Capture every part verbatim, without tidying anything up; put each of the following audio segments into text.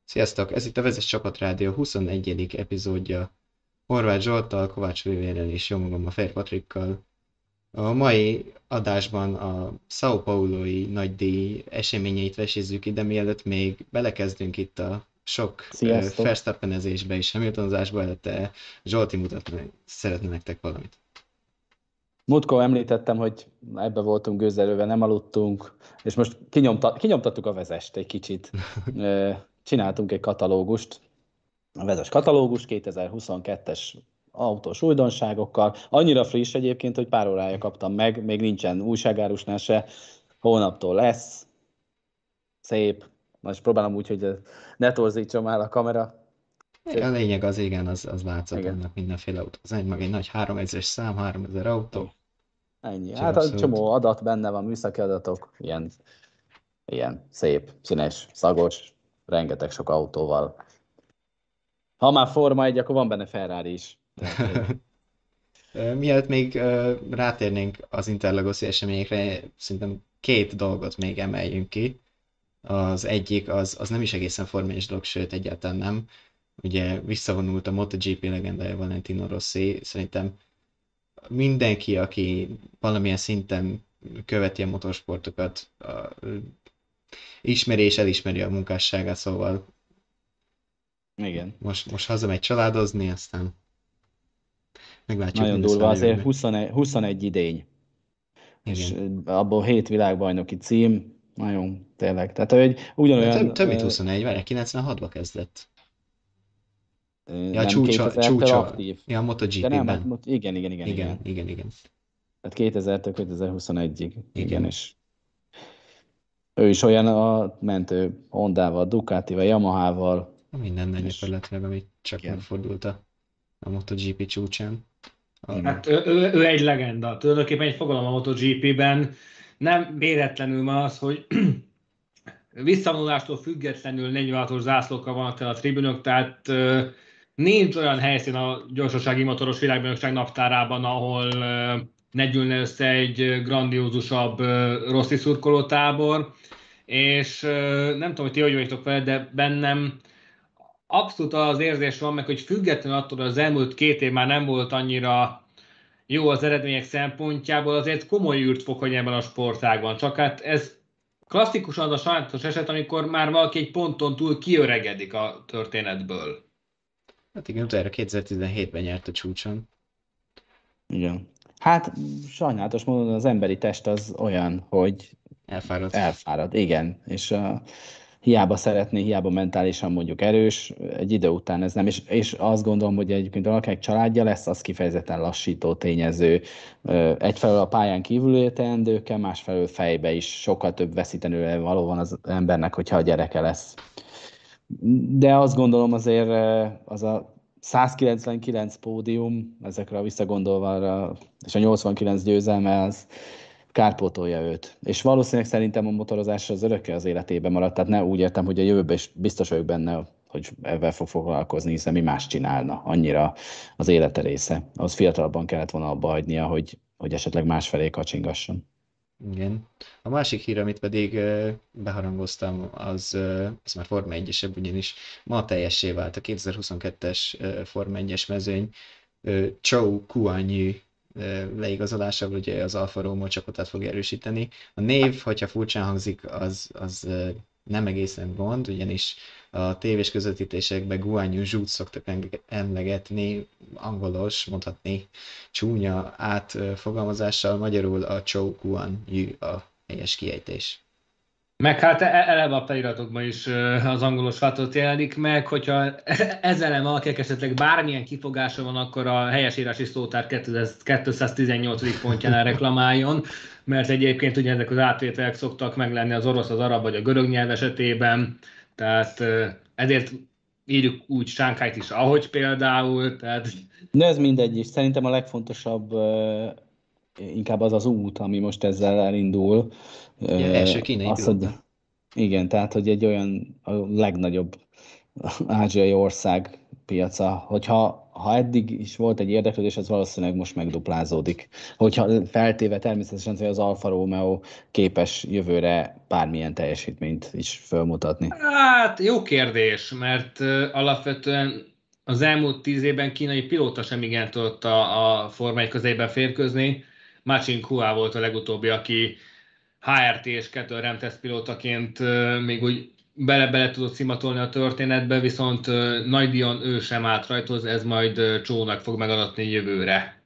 Sziasztok! Ez itt a Vezes Csapat Rádió huszonegyedik epizódja. Horváth Zsolttal, Kovács Vivérrel és jó magam a Fejr Patrikkal. A mai adásban a São Paulo-i nagydíj eseményeit vesézzük ide, mielőtt még belekezdünk itt a sok uh, Sziasztok! Verstappenezésbe és Hamiltonozásba, előtte Zsolti mutatni szeretne nektek valamit. Múltkor említettem, hogy ebbe voltunk gőzerővel, nem aludtunk, és most kinyomta, kinyomtattuk a vezest egy kicsit. Ö, Csináltunk egy katalógust, a vezes katalógus kétezer-huszonkettes autós újdonságokkal. Annyira friss egyébként, hogy pár órája kaptam meg, még nincsen újságárusnál se. Holnaptól lesz. Szép. Most próbálom úgy, hogy ne torzítsam el a kamera. A Szép. lényeg az, igen, az, az látszott, Igen. annak mindenféle autó. Az egy meg egy nagy háromezres szám, háromezer autó, Ennyi. úgyhogy Hát a abszolút. csomó adat benne van, műszaki adatok, ilyen ilyen szép, színes, szagos, rengeteg sok autóval. Ha már Forma egy, akkor van benne Ferrari is. Tehát, hogy Ö, Mielőtt még ö, rátérnénk az Interlagoszi eseményekre, szerintem két dolgot még emeljünk ki. Az egyik az, az nem is egészen formális dolog, sőt egyáltalán nem. Ugye visszavonult a MotoGP legendája Valentino Rossi. Szerintem mindenki, aki valamilyen szinten követi a motorsportokat, a, ismeri és elismeri a munkásságát, szóval igen. most, most hazamegy családozni, aztán meglátjuk, mi Nagyon lesz durva, vele azért jövőben. huszonegy, huszonegy idény, és Igen. abból hét világbajnoki cím, nagyon tényleg. Tehát, hogy De több, ugyanolyan, több mint ö, huszonegy, várj, kilencvenhatba kezdett. ö, Ja, nem csúcsa, kétezertől csúcsa. aktív. Ja, a De nem, hát MotoGP-ben. mot- igen, igen, igen, Igen, igen. igen, igen. Tehát kétezertől kétezer-huszonegyig, igen, Igen. és ő is olyan a mentő Hondával, Ducatival, Yamahával, Mindennel és gyakorlatilag, ami csak igen, megfordult a, a MotoGP csúcsán. A, igen. Hát ő, ő, ő egy legenda. Tulajdonképpen egy fogalom a MotoGP-ben. Nem véletlenül van az, hogy visszavonulástól függetlenül negyvenhatos zászlókkal vannak el a tribünök, tehát ö, nincs olyan helyszín a gyorsasági motoros világbajnokság naptárában, ahol ö, ne gyűlne össze egy grandiózusabb ö, Rossi szurkolótábor, és ö, nem tudom, hogy ti hogy vagytok vele, de bennem abszolút az érzés van meg, hogy függetlenül attól, hogy az elmúlt két év már nem volt annyira jó az eredmények szempontjából, azért komoly űrt fog hagyni ebben a sportágban. Csak hát ez klasszikusan az a sajátos eset, amikor már valaki egy ponton túl kiöregedik a történetből. hát igen, utoljára kétezer-tizenhétben nyert a csúcson. Igen. Hát sajnálatos módon az emberi test az olyan, hogy Elfáradt. elfárad, igen, és uh, hiába szeretné, hiába mentálisan mondjuk erős, egy idő után ez nem, és, és azt gondolom, hogy egyébként valakinek családja lesz, az kifejezetten lassító tényező. Uh, egyfelől a pályán kívül teendőkkel, másfelől fejbe is sokkal több veszítenőre való van az embernek, hogyha a gyereke lesz. De azt gondolom azért uh, az a százkilencvenkilenc pódium, ezekre visszagondolva arra, és a nyolcvankilenc győzelme, az kárpótolja őt. És valószínűleg szerintem a motorozás az örökké az életében maradt, tehát ne úgy értem, hogy a jövőben is biztos vagyok benne, hogy ezzel fog foglalkozni, hiszen mi más csinálna. Annyira az élete része. Az fiatalabban kellett volna abba hagynia, hogy, hogy esetleg másfelé kacsingasson. Igen. A másik hír, amit pedig ö, beharangoztam, az, ö, az már Forma egyesebb, ugyanis ma teljessé vált a kétezer-huszonkettes ö, Forma egyes mezőny. ö, Zhou Guanyu ö, leigazolásával ugye az Alfa Romeo csapatát fog erősíteni. A név, hogyha furcsán hangzik, az, az ö, nem egészen gond, ugyanis a tévés közvetítésekben Guanyu Zhút szoktak enge- emlegetni, angolos, mondhatni csúnya átfogalmazással, magyarul a Zhou Guanyu a helyes kiejtés. Meg hát e- eleve a feliratokban is ö, az angolos változat jelenik meg, hogyha ezzel ellen valakinek esetleg bármilyen kifogása van, akkor a helyesírási szótár kétszáztizennyolcadik pontjánál reklamáljon, mert egyébként ugye ezek az átvételek szoktak meglenni az orosz, az arab vagy a görög nyelv esetében, tehát ö, ezért írjuk úgy Sánkhájt is, ahogy például, tehát De ez mindegy is. Szerintem a legfontosabb uh, inkább az az út, ami most ezzel elindul. Ugye Uh, első kínai az, hogy pilóta. igen, tehát, hogy egy olyan a legnagyobb ázsiai ország piaca. Hogyha ha eddig is volt egy érdeklődés, az valószínűleg most megduplázódik. Hogyha feltéve természetesen, hogy az Alfa Romeo képes jövőre bármilyen teljesítményt is fölmutatni. Hát jó kérdés, mert uh, alapvetően az elmúlt tíz évben kínai pilóta sem igen tudott a, a Forma egy közében férkőzni. Machin Kua volt a legutóbbi, aki há er té és kettő Remtest pilótaként uh, még úgy bele-bele tudott szimatolni a történetbe, viszont uh, Nagy Dion ő sem állt rajtoz, ez majd uh, Csónak fog megadatni jövőre.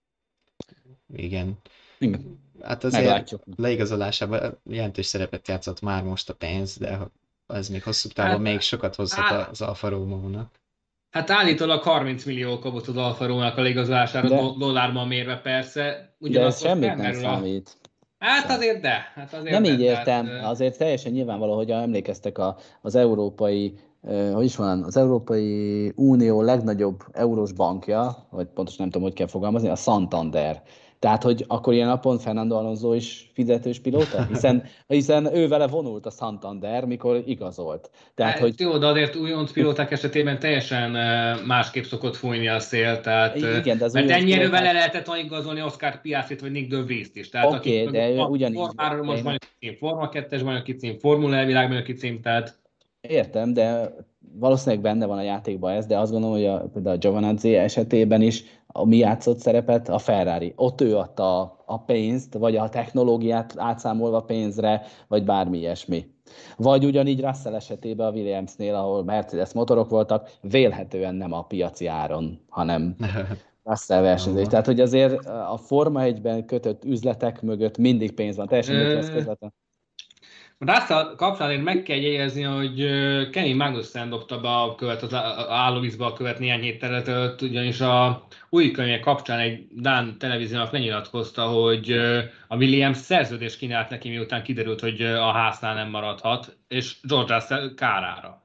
Igen. Igen. Hát azért Meglátjuk. leigazolásában jelentős szerepet játszott már most a pénz, de ez még hosszú távon Hát, még sokat hozhat á, az Alfa Romeo-nak. hát állítólag harminc millió kapott az Alfa Romeo-nak a leigazolására, De, do- dollárban mérve persze, de ez ugyanakkor semmit nem felmerül a... számít. Hát Sem. azért de, hát azért Nem de, így tehát... értem, azért teljesen nyilvánvaló, hogy emlékeztek a, az európai, eh, hogy is van, az Európai Unió legnagyobb eurós bankja, vagy pontosan nem tudom, hogy kell fogalmazni, a Santander. Tehát, hogy akkor ilyen napon Fernando Alonso is fizetős pilóta? Hiszen, hiszen ő vele vonult a Santander, mikor igazolt. Tehát, hogy Hát jó, de azért újonc pilóták esetében teljesen eh, másképp szokott fújni a szél, tehát, eh, igen, de az mert újonc ennyi erővel le pilóták, lehetett volna igazolni Oscar Piastrit vagy Nick de Vries-t is, tehát akik oké, mögött de van ugyanígy, Formáról de most én bajnoki cím, Forma kettes bajnoki cím, Formula E világbajnoki cím, tehát értem, de valószínűleg benne van a játékban ez, de azt gondolom, hogy a, például a Giovinazzi esetében is a mi játszott szerepet a Ferrari. Ott ő adta a, a pénzt, vagy a technológiát átszámolva pénzre, vagy bármi ilyesmi. Vagy ugyanígy Russell esetében a Williamsnél, ahol Mercedes motorok voltak, vélhetően nem a piaci áron, hanem Russell versenyzés. Ó, Tehát, hogy azért a Forma egyben kötött üzletek mögött mindig pénz van. Teljesen mindegy, hogy ez eh, közvetlen. Russell kapcsán én meg kell jegyezni, hogy eh, Kenny Magnussen dobta be a követ, az á- állóvízbe a követ néhány héttel ezelőtt, ugyanis a új könyve kapcsán egy Dán televíziónak lenyilatkozta, hogy eh, a Williams szerződést kínált neki, miután kiderült, hogy eh, a háznál nem maradhat, és George Russell kárára.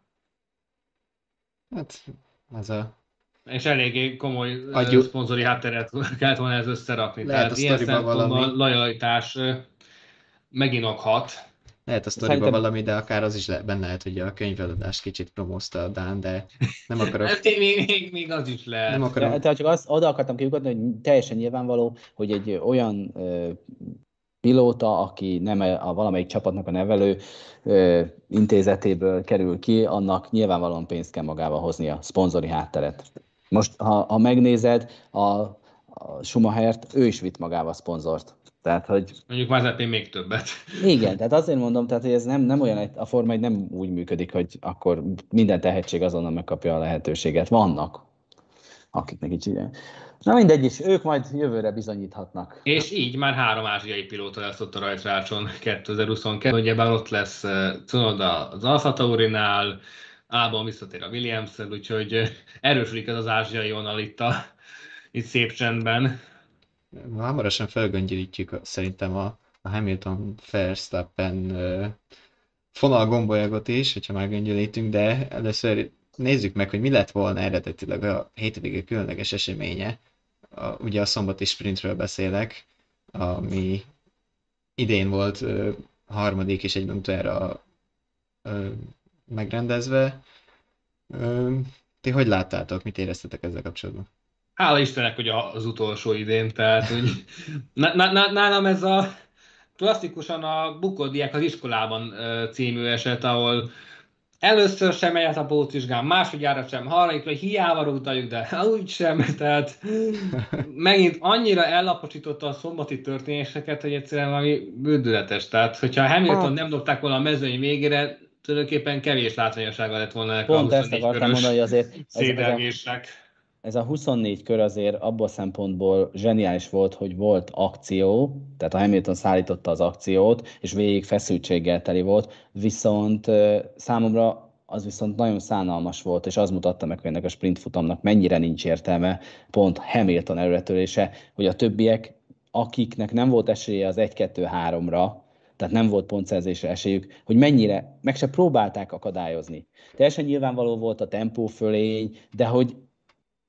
hát ez a És eléggé komoly uh, agyú, szponzori hátteret kellett volna ez összerakni. lehet a Tehát ilyen sztoriba szempontból a valami, lojalitás uh, meginokhat. lehet a sztoriba Szerintem valami, de akár az is le, benne lehet, hogy a könyveladást kicsit promózta a Dán, de nem akarok, Hát még, még, még az is nem lehet. De, akarom, tehát csak azt, oda akartam kiukadni, hogy teljesen nyilvánvaló, hogy egy olyan ö, pilóta, aki nem a valamelyik csapatnak a nevelő ö, intézetéből kerül ki, annak nyilvánvalóan pénzt kell magával hozni a szponzori hátteret. Most, ha, ha megnézed, a, a Schumachert, ő is vitt magával szponzort. Tehát, hogy Mondjuk Mazepin még többet. igen, tehát azért mondom, tehát, hogy ez nem, nem olyan, a Forma egy nem úgy működik, hogy akkor minden tehetség azonnal megkapja a lehetőséget. Vannak, akiknek így csinálják. Na mindegy is, ők majd jövőre bizonyíthatnak. És így már három ázsiai pilóta lesz ott a rajtrácson kétezer-huszonkettő. Ugyebár ott lesz uh, Tsunoda az Alfa Taurinál, Albon visszatér a williams úgyhogy uh, erősödik ez az ázsiai vonal itt, a, itt szép csendben. hamarosan felgöngyölítjük a- szerintem a, a Hamilton Verstappen ö, fonalgombolyagot is, hogyha már göngyölítünk, de először nézzük meg, hogy mi lett volna eredetileg a hétvége különleges eseménye. A, ugye a szombati sprintről beszélek, ami idén volt ö, harmadik és egyben utoljára ö, megrendezve. Ö, ti hogy láttátok, mit éreztetek ezzel kapcsolatban? Hála Istennek, hogy az utolsó idén, tehát hogy na, na, na, nálam ez a klasszikusan a Bukódiák az iskolában uh, című eset, ahol először sem megy át a pótvizsgán, másodjára sem, harmadik, hogy hiába rúgdaljuk, de úgy sem, tehát megint annyira ellaposította a szombati történéseket, hogy egyszerűen valami bődületes. Tehát, hogyha Hamilton nem dobták volna a mezőny végére, tulajdonképpen kevés látványossága lett volna ennek a Pont ezt huszonnégy akartam körös mondani, hogy azért ez, ez, a, szédelgésnek. ez a huszonnégy kör azért abból a szempontból zseniális volt, hogy volt akció, tehát a Hamilton szállította az akciót, és végig feszültséggel teli volt, viszont ö, számomra az viszont nagyon szánalmas volt, és az mutatta meg, hogy ennek a sprint futamnak mennyire nincs értelme, pont Hamilton előretörése, hogy a többiek, akiknek nem volt esélye az egy-kettő-háromra, tehát nem volt pontszerzésre esélyük, hogy mennyire meg se próbálták akadályozni. Teljesen nyilvánvaló volt a tempó fölény, de hogy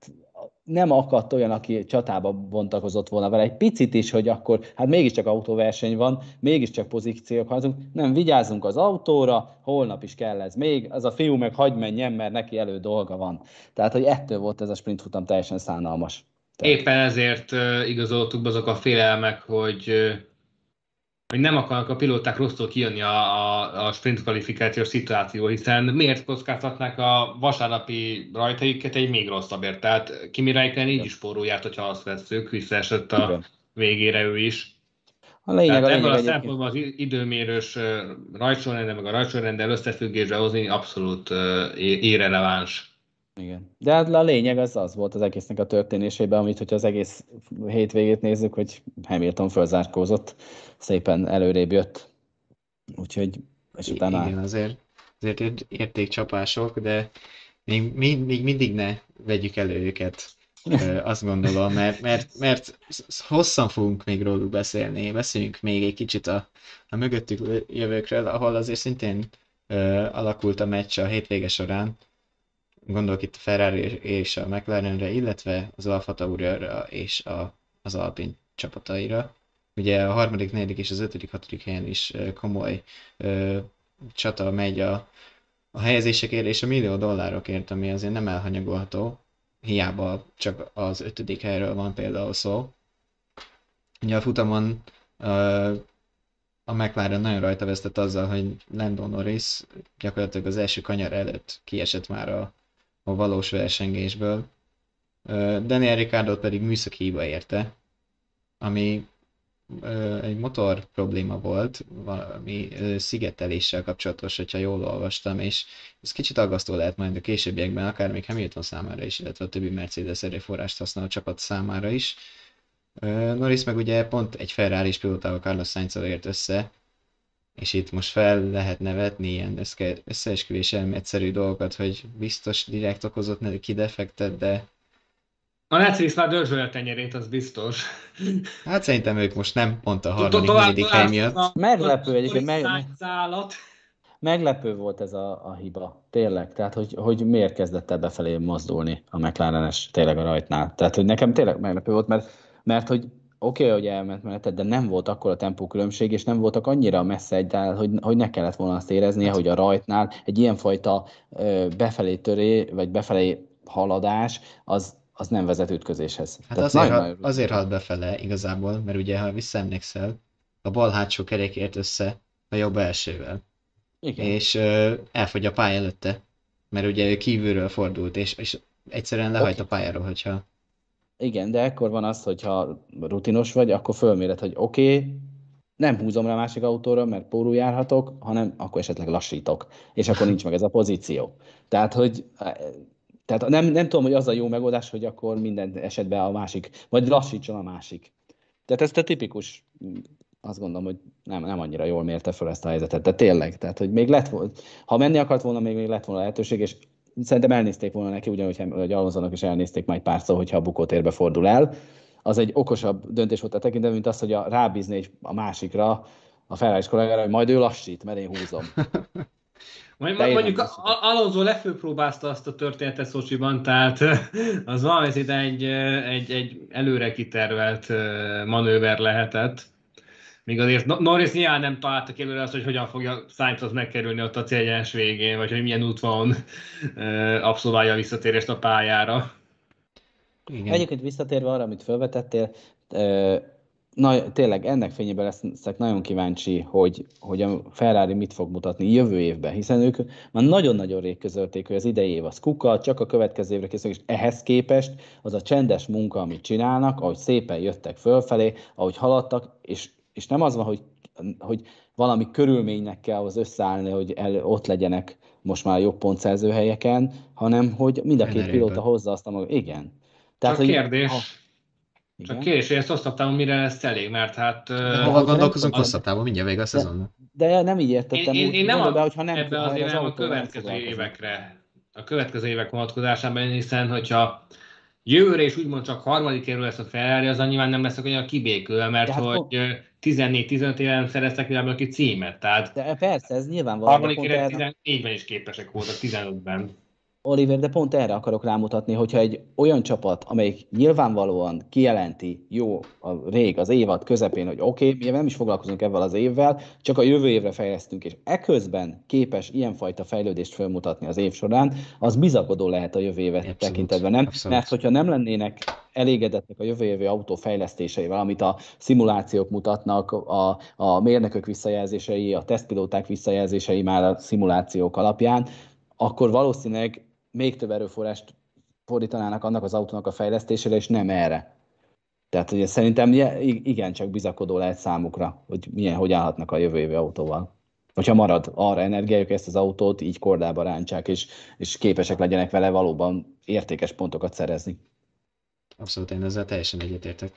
nem akadt olyan, aki csatába bontakozott volna vele egy picit is, hogy akkor, hát mégiscsak autóverseny van, mégiscsak pozíciók haladunk, nem, vigyázzunk az autóra, holnap is kell ez még, az a fiú meg hagy menjen, mert neki elő dolga van. Tehát, hogy ettől volt ez a sprint futam teljesen szánalmas. Tehát... Éppen ezért uh, igazoltuk be azok a félelmek, hogy, uh, hogy nem akarnak a pilóták rosszul kijönni a, a, a sprint kvalifikációs szituáció, hiszen miért kockáztatnák a vasárnapi rajtaiket egy még rosszabbért? Tehát Kimi Räikkönen így is spórul járt, hogyha azt vesszük, visszaesett a Igen. végére ő is. A lényeg, Tehát a lényeg ebből a egyébként... szempontból az időmérős rajtsorrenddel, meg a rajtsorrenddel összefüggésbe hozni abszolút uh, irreleváns. Igen. De hát a lényeg az az volt az egésznek a történésében, amit, hogyha az egész hétvégét nézzük, hogy Hamilton fölzárkózott, szépen előrébb jött. Úgyhogy, és utána... Igen, azért, azért ér- értékcsapások, de még, még, még mindig ne vegyük elő őket, Ö, azt gondolom, mert, mert, mert hosszan fogunk még róluk beszélni. Beszéljünk még egy kicsit a, a mögöttük jövőkről, ahol azért szintén ö, alakult a meccs a hétvége során. Gondolok itt a Ferrari és a McLarenre, illetve az Alfa Tauri-ra és a, az Alpine csapataira. Ugye a harmadik, negyedik és az ötödik, hatodik helyen is ö, komoly ö, csata megy a, a helyezésekért és a millió dollárokért, ami azért nem elhanyagolható. Hiába csak az ötödik helyről van például szó. Ugye a futamon ö, a McLaren nagyon rajta vesztett azzal, hogy Lando Norris gyakorlatilag az első kanyar előtt kiesett már a, a valós versengésből. Ö, Daniel Ricciardót pedig műszaki hiba érte, ami ö, egy motor probléma volt, valami ö, szigeteléssel kapcsolatos, hogyha jól olvastam, és ez kicsit aggasztó lehet majd a későbbiekben, akár még Hamilton számára is, illetve a többi Mercedes erőforrást használó csapat számára is. Ö, Norris meg ugye pont egy Ferrari-s pilótával, Carlos Sainz-al ért össze, és itt most fel lehet nevetni ilyen össze- összeesküvés elméletszerű dolgokat, hogy biztos direkt okozott neki defektet, de A Netflix már dörzsölje a tenyerét, az biztos. hát szerintem ők most nem pont a To- harmadik, Tovább negyedik hely miatt. a Meglepő egyébként, meg, meg, szállat. meglepő volt ez a, a hiba, tényleg. Tehát, hogy, hogy miért kezdett el befelé mozdulni a McLaren-es tényleg a rajtnál. Tehát, hogy nekem tényleg meglepő volt, mert, mert hogy oké, okay, hogy elment menetet, de nem volt akkor a tempókülönbség, és nem voltak annyira messze egyáltalán, hogy, hogy ne kellett volna azt éreznie, hát, hogy a rajtnál egy ilyenfajta ö, befelé töré, vagy befelé haladás, az, az nem vezet ütközéshez. Hát Tehát azért, nagyon, ha, azért halt befele igazából, mert ugye, ha visszaemlékszel, a bal hátsó kerék ért össze a jobb elsővel. igen. És ö, elfogy a pálya előtte, mert ugye ő kívülről fordult, és, és egyszerűen lehajt Oké. a pályáról, hogyha... Igen, de ekkor van az, hogyha rutinos vagy, akkor fölméred, hogy oké, okay, nem húzom rá a másik autóra, mert pórul járhatok, hanem akkor esetleg lassítok, és akkor nincs meg ez a pozíció. Tehát, hogy tehát nem, nem tudom, hogy az a jó megoldás, hogy akkor minden esetben a másik, vagy lassítson a másik. Tehát ez a tipikus, azt gondolom, hogy nem, nem annyira jól mérte fel ezt a helyzetet, de tényleg, tehát, hogy még lett volna, ha menni akart volna, még, még lett volna lehetőség, és szerintem elnézték volna neki, ugyanúgy, hogy Alonsonak is elnézték majd párszor, hogyha a bukótérbe fordul el. Az egy okosabb döntés volt a tekintetben, mint az, hogy a, rábízni a másikra, a Ferrari kollégára, hogy majd ő lassít, mert én húzom. Mondjuk Alonso lefőpróbázta azt a történetet Szocsiban, tehát az valami szinte egy, egy, egy előre kitervelt manőver lehetett. Míg azért Norris nyilván nem találta ki előre azt, hogy hogyan fogja Sainzhoz megkerülni ott a céljárás végén, vagy hogy milyen útvonalon abszolválja a visszatérést a pályára. Igen. Egyébként visszatérve arra, amit felvetettél, na, tényleg ennek fényében leszek nagyon kíváncsi, hogy, hogy a Ferrari mit fog mutatni jövő évben, hiszen ők már nagyon-nagyon rég közölték, hogy az idei év az kuka, csak a következő évre készülnek, és ehhez képest az a csendes munka, amit csinálnak, ahogy szépen jöttek fölfelé, ahogy haladtak, és, és nem az van, hogy, hogy valami körülménynek kell az összeállni, hogy el, ott legyenek most már jobb pontszerző helyeken, hanem hogy mind a két pilóta hozza azt a maga. Igen. Tehát, csak hogy, kérdés. Ha, Csak kérdés, hogy ezt hosszabb távon mire lesz elég, mert hát... De hova gondolkozunk hosszabb távon, mindjárt vége a szezonnak. De, de nem így értettem. Én, én, én nem, a, be, hogyha nem ebbe azért az nem a következő évekre, a következő évek vonatkozásában, hiszen hogyha jövőre is úgymond csak harmadik évről lesz a Ferrari, az nyilván nem lesz olyan kibékülve, mert hát hogy tizennégy-tizenöt éven szereztek világban ki címet. Tehát de persze, ez nyilvánvalóan. harmadik évre tizennégyben is képesek voltak, tizenötben. Oliver, de pont erre akarok rámutatni, hogyha egy olyan csapat, amelyik nyilvánvalóan kijelenti, jó, a rég, az évad közepén, hogy oké, okay, mi nem is foglalkozunk ebben az évvel, csak a jövő évre fejlesztünk, és eközben képes ilyenfajta fejlődést felmutatni az év során, az bizakodó lehet a jövő évet Abszolút, tekintetben, nem? Mert abszolút. hogyha nem lennének elégedettek a jövő évi autó fejlesztéseivel, amit a szimulációk mutatnak, a, a mérnökök visszajelzései, a tesztpilóták visszajelzései már a szimulációk alapján, akkor valószínűleg még több erőforrást fordítanának annak az autónak a fejlesztésére, és nem erre. Tehát ugye szerintem igen, csak bizakodó lehet számukra, hogy milyen, hogy állhatnak a jövő évi autóval. Hogyha marad arra energiájuk, ezt az autót így kordába rántsák, és, és képesek legyenek vele valóban értékes pontokat szerezni. Abszolút, én ezzel teljesen egyetértek.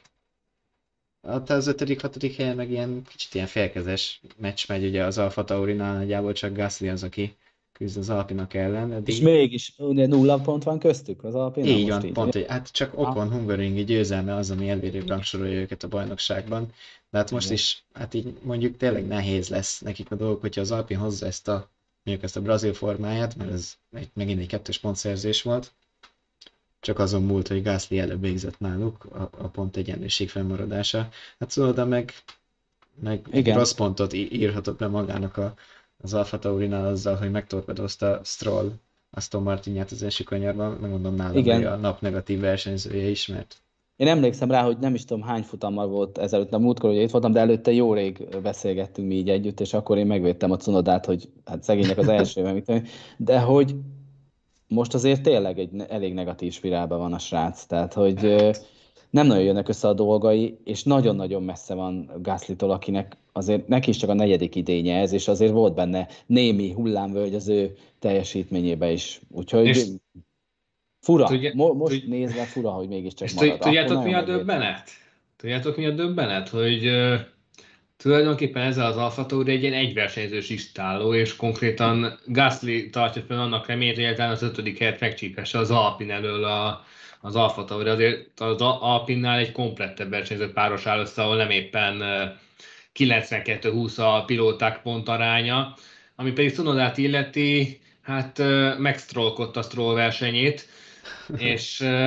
Hát az ötödik, hatodik helyen meg ilyen kicsit ilyen félkezes meccs megy, ugye az Alfa Taurinál nagyjából csak Gasly az, aki küzd az Alpinak ellen, És eddig mégis ugye nulla pont van köztük az Alpinnal így most van, így, pont, ugye? hogy hát csak Ha, Ocon Hungaroringi győzelme az, ami előrébb rangsorolja őket a bajnokságban, de hát most igen. is, hát így mondjuk tényleg nehéz lesz nekik a dolog, hogyha az Alpin hozza ezt a, mondjuk ezt a brazil formáját, mert ez egy, megint egy kettős pontszerzés volt, csak azon múlt, hogy Gasly előbb végzett náluk a, a pont egyenlőség fennmaradása. Hát Tsunoda meg, meg egy Igen, rossz pontot í- írhatott le magának a, az Alfa Taurinál azzal, hogy megtorpedozta Stroll Aston Martinját az első kanyarban, megmondom nálam, hogy a igen. nap negatív versenyzője is, mert Én emlékszem rá, hogy nem is tudom hány futammal volt ezelőtt, a múltkor, hogy itt voltam, de előtte jó rég beszélgettünk mi így együtt, és akkor én megvédtem a Cunodát, hogy hát szegénynek az első, meg mit tudom én. De hogy most azért tényleg egy ne- elég negatív spirálban van a srác, tehát hogy ö, nem nagyon jönnek össze a dolgai, és nagyon-nagyon messze van Gaslytól, akinek azért neki is csak a negyedik idénye ez, és azért volt benne némi hullámvölgy az ő teljesítményébe is. Úgyhogy És fura, tudja, Mo- most tudj, nézve fura, hogy mégiscsak és tud- marad. Akkor tudjátok mi nagyon a megvédtem. döbbenet? Tudjátok mi a döbbenet? Hogy uh, tulajdonképpen ezzel az Alfa Tauri egy ilyen egyversenyzős istáló, és konkrétan Gasly tartja fel annak reményét, hogy egyáltalán az ötödik helyet megcsípesse az Alpin elől a, az Alfa Tauri. Azért az Alpinnál egy komplettebb versenyző páros áll össze, ahol nem éppen uh, kilencvenkettő húsz a pilóták pontaránya, ami pedig Tsunodát illeti, hát uh, megsztrolkodta a Stroll versenyét, és uh,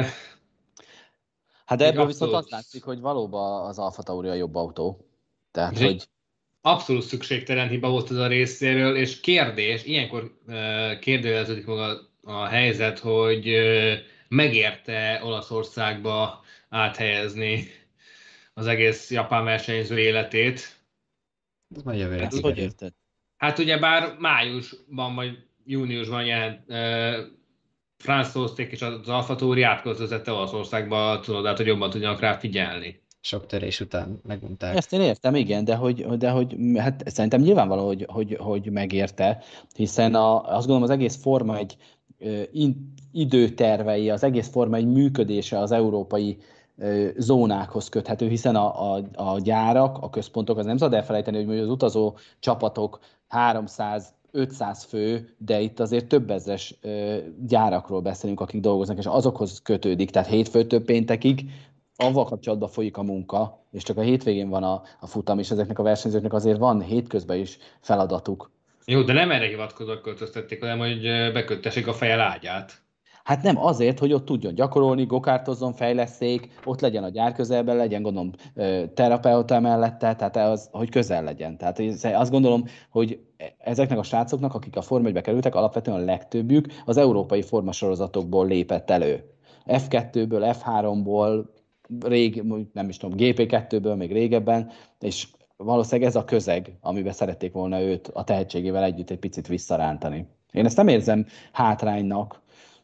Hát de egy ebből viszont abszolút, azt látszik, hogy valóban az Alfa Tauri a jobb autó. Tehát, és egy hogy abszolút szükségtelen hiba volt ez a részéről, és kérdés, ilyenkor uh, kérdőjeleződik maga a helyzet, hogy uh, megérte Olaszországba áthelyezni az egész japán versenyző életét. ez majd jövőre ezt Hát, hogy kiderül. érted? hát ugye bár májusban vagy júniusban jelent uh, Franz Toszték és az Alfa Tauri átköltözette Olaszországba a Cunodát, hogy jobban tudjanak rá figyelni. Sok törés után megunták. Ezt én értem, igen, de hogy, de hogy hát szerintem nyilvánvaló, hogy, hogy, hogy megérte, hiszen a, azt gondolom az egész Forma egy ö, in, időtervei, az egész Forma egy működése az európai ö, zónákhoz köthető, hiszen a, a, a gyárak, a központok, az nem szabad elfelejteni, hogy az utazó csapatok háromszáz ötszáz fő, de itt azért több ezres ö, gyárakról beszélünk, akik dolgoznak, és azokhoz kötődik, tehát hétfőtől péntekig avval kapcsolatban folyik a munka, és csak a hétvégén van a, a futam, és ezeknek a versenyzőknek azért van hétközben is feladatuk. Jó, de nem erre hivatkozva költöztették, hanem hogy ö, beköttessék a feje lágyát. Hát nem azért, hogy ott tudjon gyakorolni, gokártozzon, fejleszték, ott legyen a gyár közelben, legyen gondolom ö, terapeuta mellette, tehát az, hogy közel legyen. Tehát én azt gondolom, hogy ezeknek a srácoknak, akik a Forma egybe kerültek, alapvetően a legtöbbjük az európai formasorozatokból lépett elő. ef kettőből, ef háromból, rég, nem is tudom, gé pé kettőből, még régebben, és valószínűleg ez a közeg, amiben szerették volna őt a tehetségével együtt egy picit visszarántani. Én ezt nem érzem hátránynak,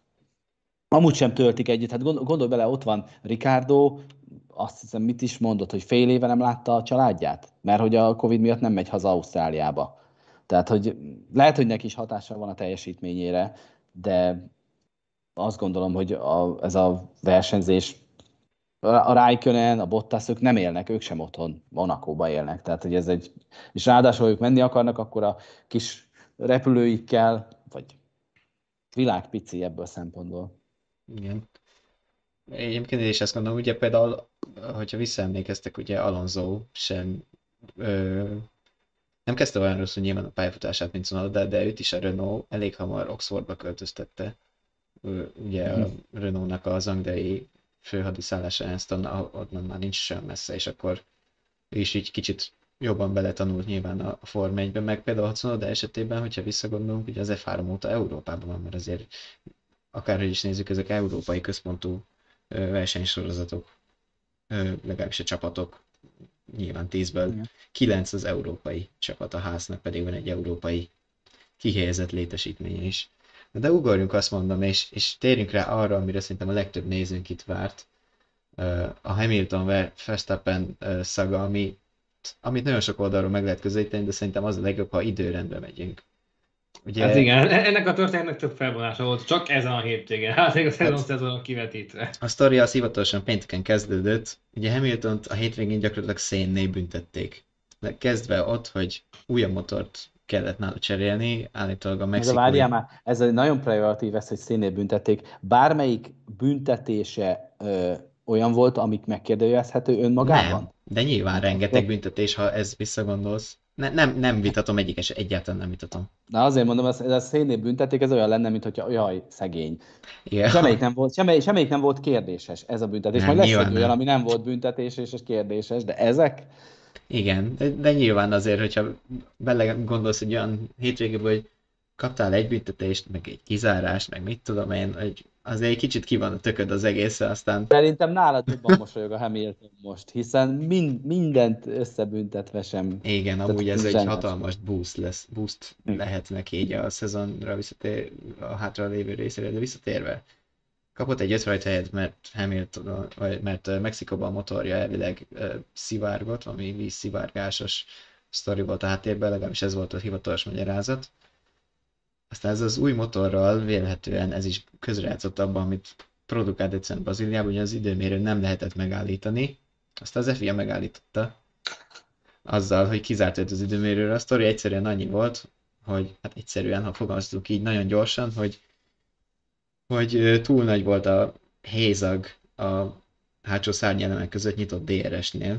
amúgy sem töltik együtt. Hát gondol, gondolj bele, ott van Ricardo, azt hiszem, mit is mondott, hogy fél éve nem látta a családját, mert hogy a Covid miatt nem megy haza Ausztráliába. Tehát, hogy lehet, hogy neki is hatással van a teljesítményére, de azt gondolom, hogy a, ez a versenyzés, a Raikkonen, a Bottas, ők nem élnek, ők sem otthon, Monakóban élnek. Tehát, hogy ez egy, és ráadásul, ha ők menni akarnak, akkor a kis repülőikkel, vagy világ pici ebből a szempontból. Igen. Egyébként én is ezt gondolom, ugye például, hogyha visszaemlékeztek, ugye Alonso sem ö, nem kezdte olyan rosszul nyilván a pályafutását, mint Tsunoda, de, de őt is a Renault elég hamar Oxfordba költöztette. ugye a Renault-nak az angliai főhadiszállása Anston, onnan már nincs sem messze, és akkor ő is így kicsit jobban beletanult nyilván a Forma egyben, meg például a Tsunoda esetében, hogyha visszagondolunk, ugye az ef három óta Európában van, mert azért akárhogy is nézzük, ezek európai központú versenysorozatok, legalábbis a csapatok, nyilván tízből kilenc az európai csapat, a háznak pedig van egy európai kihelyezett létesítménye is. De ugorjunk, azt mondom, és, és térjünk rá arra, amire szerintem a legtöbb nézőnk itt várt, a Hamilton-Verstappen szaga, ami, amit nagyon sok oldalról meg lehet közelíteni, de szerintem az a legjobb, ha időrendben megyünk. Ugye... Hát igen, ennek a történetnek több felvonása volt, csak ezen a hétvégen, hát még a szezon hát, szezonon kivetítve. A sztori az hivatalosan pénteken kezdődött, ugye Hamiltont a hétvégén gyakorlatilag szénné büntették. De kezdve ott, hogy újabb motort kellett nála cserélni, állítólag a mexikói... De várjál már, ez egy nagyon prioritív ez, hogy szénné büntették. Bármelyik büntetése ö, olyan volt, amit megkérdőjelezhető önmagában? Nem, de nyilván rengeteg büntetés, ha ez visszagondolsz. Ne, nem, nem vitatom egyikes, egyáltalán nem vitatom. Na azért mondom, ez, ez a szénné büntették, ez olyan lenne, mint hogyha jaj, szegény. Igen. Semmelyik nem volt, semmelyik, semmelyik nem volt kérdéses ez a büntetés. Nem, Majd lesz egy olyan, nem. ami nem volt büntetéses és kérdéses, de ezek? Igen, de, de nyilván azért, hogyha bele gondolsz egy olyan hétvégéből, hogy kaptál egy büntetést, meg egy kizárást, meg mit tudom én, hogy azért egy kicsit ki van a tököd az egészre, aztán... Szerintem nálad jobban mosolyog a Hamilton most, hiszen mind, mindent összebüntetve sem... Igen, amúgy ez egy hatalmas boost lesz, boost lehet neki így a szezonra visszatér, a hátra lévő részére, de visszatérve. Kapott egy öt helyet, mert Hamilton, vagy mert Mexikóban a motorja elvileg uh, szivárgott, valami vízszivárgásos sztori volt a háttérben, legalábbis ez volt a hivatalos magyarázat. Aztán ez az új motorral vélhetően ez is közrejátszott abban, amit produkált egyszerűen Brazíliában, hogy az időmérő nem lehetett megállítani. Aztán az ef i á megállította azzal, hogy kizárt őt az időmérőről. A sztori egyszerűen annyi volt, hogy hát egyszerűen, ha fogalmaztuk így nagyon gyorsan, hogy hogy túl nagy volt a hézag a hátsó szárnyelemek között nyitott dé er es-nél,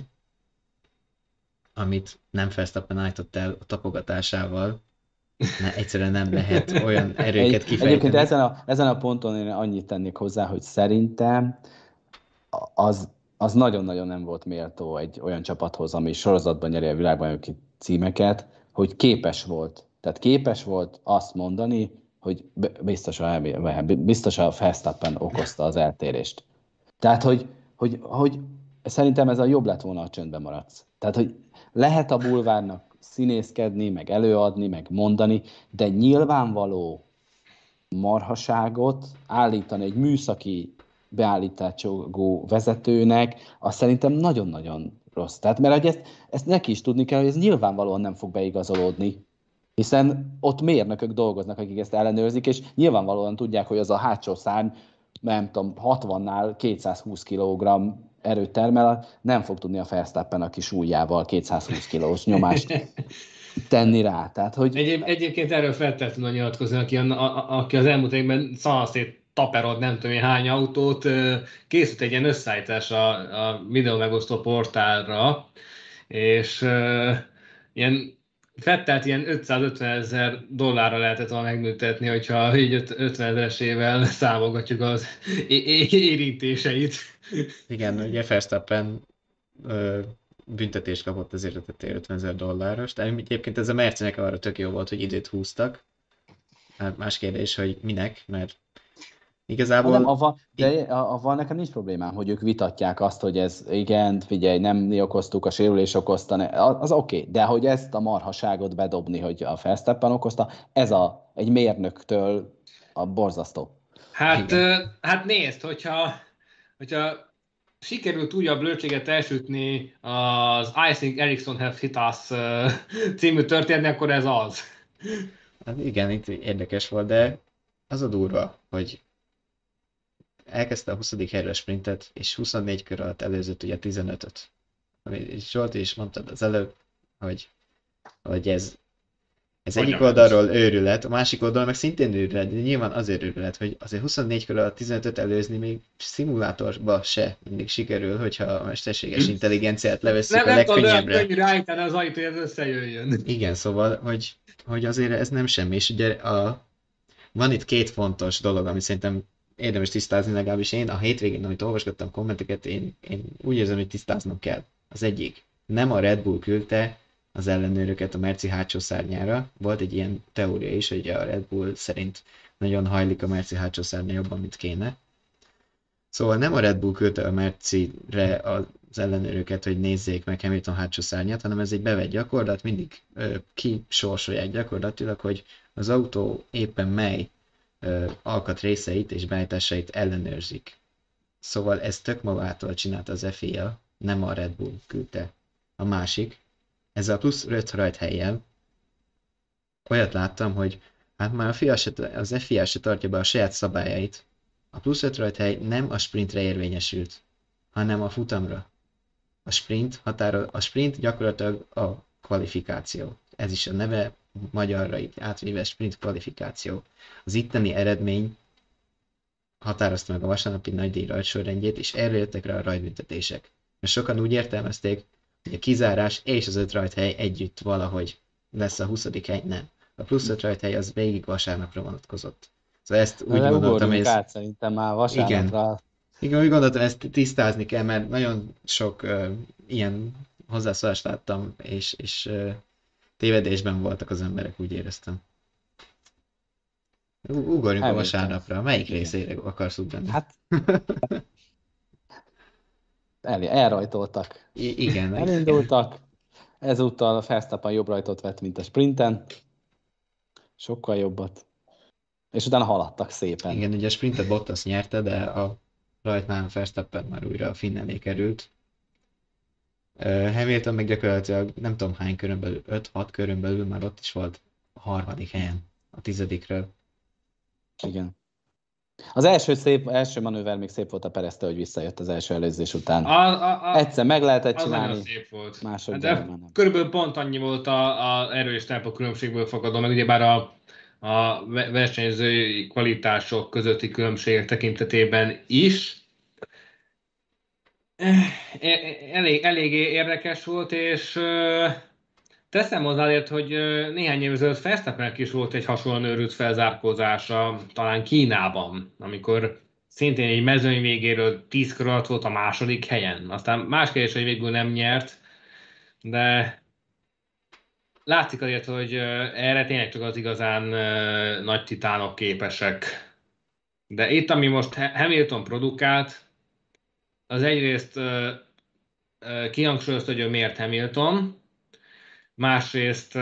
amit nem Verstappen állított el a tapogatásával, mert egyszerűen nem lehet olyan erőket kifejteni. Egyébként ezen a, ezen a ponton én annyit tennék hozzá, hogy szerintem az, az nagyon-nagyon nem volt méltó egy olyan csapathoz, ami sorozatban nyeri a világbajnoki címeket, hogy képes volt. Tehát képes volt azt mondani, hogy biztos a, biztos a Verstappen okozta az eltérést. Tehát, hogy, hogy, hogy szerintem ez a jobb lett volna, a csöndben maradsz. Tehát, hogy lehet a bulvárnak színészkedni, meg előadni, meg mondani, de nyilvánvaló marhaságot állítani egy műszaki beállításjogú vezetőnek, az szerintem nagyon-nagyon rossz. Tehát, mert ezt, ezt neki is tudni kell, hogy ez nyilvánvalóan nem fog beigazolódni. Hiszen ott mérnökök dolgoznak, akik ezt ellenőrzik, és nyilvánvalóan tudják, hogy az a hátsó szárny, nem tudom, hatvannál kétszázhúsz kilogramm erőt termel, nem fog tudni a Verstappen a kis ujjával kétszázhúsz kilós nyomást tenni rá. Tehát, hogy... Egyéb, egyébként erről feltétlenül nyilatkozni, aki, a, a, aki az elmúlt évben szanaszét taperod nem tudom én hány autót, készült egy ilyen összeállítás a, a videó megosztó portálra, és uh, ilyen Fettelt ilyen ötszázötven ezer dollárra lehetett volna megműtetni, hogyha így ötven ezeresével számolgatjuk az érintéseit. Igen, ugye Verstappen ö, büntetést kapott azért a ötven ezer dolláros, de egyébként ez a Mercinek arra tök jó volt, hogy időt húztak. Hát más kérdés, hogy minek, mert igazából... Nem, a van, de a, a van nekem nincs problémám, hogy ők vitatják azt, hogy ez igen, figyelj, nem mi okoztuk, a sérülés okozta, az oké, okay. De hogy ezt a marhaságot bedobni, hogy a Verstappen okozta, ez a, egy mérnöktől a borzasztó. Hát, hát nézd, hogyha, hogyha sikerült újabb lőtséget elsütni az I think Ericsson have hit us című történet, akkor ez az. Hát igen, itt érdekes volt, de az a durva, hogy elkezdte a huszadik helyre a sprintet, és huszonnégy kör alatt előzött ugye tizenötöt. Zsolti is mondtad az előbb, hogy, hogy ez, ez egyik oldalról őrület, a másik oldalról meg szintén őrület, de nyilván azért őrület, hogy azért huszonnégy kör alatt tizenötöt előzni még szimulátorba se mindig sikerül, hogyha a mesterséges intelligenciát levesszük a legkönnyebbre. Nem tudom, könnyű rájtani az ajtó, hogy ez összejöjjön. Igen, szóval, hogy, hogy azért ez nem semmi, és ugye a van itt két fontos dolog, ami szerintem érdemes tisztázni, legalábbis én a hétvégén, amit olvasgattam kommenteket, én, én úgy érzem, hogy tisztáznom kell. Az egyik, nem a Red Bull küldte az ellenőröket a Merci hátsó szárnyára. Volt egy ilyen teória is, hogy a Red Bull szerint nagyon hajlik a Merci hátsó szárnya jobban, mint kéne. Szóval nem a Red Bull küldte a Merci-re az ellenőröket, hogy nézzék meg Hamilton hátsó szárnyát, hanem ez egy bevett gyakorlat, mindig ö, kisorsolják gyakorlatilag, hogy az autó éppen mely ö, alkatrészeit és beállításait ellenőrzik. Szóval ez tök magától csinálta az ef i á, nem a Red Bull küldte. A másik, ezzel a plusz öt rajthelyjel olyat láttam, hogy hát már a FIA se, az ef i á se tartja be a saját szabályait. A plusz öt rajthely nem a sprintre érvényesült, hanem a futamra. A sprint, határo, a sprint gyakorlatilag a kvalifikáció. Ez is a neve, magyarra itt átvéve sprint kvalifikáció. Az itteni eredmény határozta meg a vasárnapi nagydíj rajtsorrendjét, és erről jöttek rá a rajtbüntetések. Mert sokan úgy értelmezték, hogy a kizárás és az öt rajthely együtt valahogy lesz a huszadik hely, nem. A plusz öt rajthely az végig vasárnapra vonatkozott. Szóval ezt úgy De gondoltam, hogy ugorjunk ez... át szerintem már Igen, vasárnapra. igen, úgy gondoltam, ezt tisztázni kell, mert nagyon sok uh, ilyen hozzászólást láttam, és, és uh, tévedésben voltak az emberek, úgy éreztem. U- Ugorjunk a Hamilton. vasárnapra. Melyik Igen. részére akarsz ugrani? Hát el, elrajtoltak. I- igen, Elindultak. Ezúttal a Verstappen jobb rajtot vett, mint a sprinten. Sokkal jobbat. És utána haladtak szépen. igen, ugye a sprintet Bottas nyerte, de a rajtnál Verstappen már újra a finn elé került. Uh, Hamilton meg gyakorlatilag nem tudom hány körön belül, öt-hat körön belül már ott is volt a harmadik helyen, a tizedikről. Igen. Az első, szép, első manőver még szép volt a Pereztől, hogy visszajött az első előzés után. A, a, a, Egyszer meg lehetett az csinálni. nagyon szép volt. Másodjára De már nem. körülbelül pont annyi volt a, a erő és tempó különbségből fakadó, meg ugyebár a, a versenyzői kvalitások közötti különbségek tekintetében is. Elég, eléggé érdekes volt, és teszem hozzáért, hogy néhány év ezelőtt Verstappennek is volt egy hasonlóan őrült felzárkózása, talán Kínában, amikor szintén egy mezőny végéről tíz kör alatt volt a második helyen. Aztán más kérdés, hogy végül nem nyert, de látszik azért, hogy erre tényleg csak az igazán nagy titánok képesek. De itt, ami most Hamilton produkált, az egyrészt kihangsúlyozta, hogy ő miért Hamilton, másrészt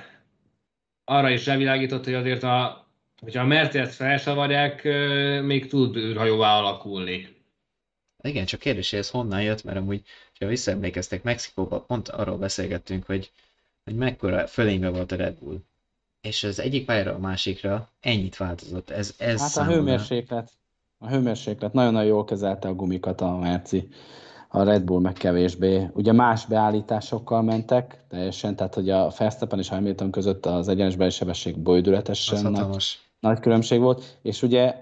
arra is rávilágított, hogy azért a, hogyha a Mercedes felsavarják, még tud űrhajóvá alakulni. Igen, csak kérdés, hogy ez honnan jött, mert amúgy, ha visszaemlékeztek, Mexikóban pont arról beszélgettünk, hogy, hogy mekkora fölénybe volt a Red Bull. És az egyik pályára a másikra ennyit változott. Ez, ez Hát a számomra... hőmérséklet. A hőmérséklet. Nagyon-nagyon jól kezelte a gumikat a Merci. A Red Bull meg kevésbé. Ugye más beállításokkal mentek, teljesen, tehát hogy a Verstappen és Hamilton között az egyenes sebesség bődületesen Az nagy, hatalmas. nagy különbség volt, és ugye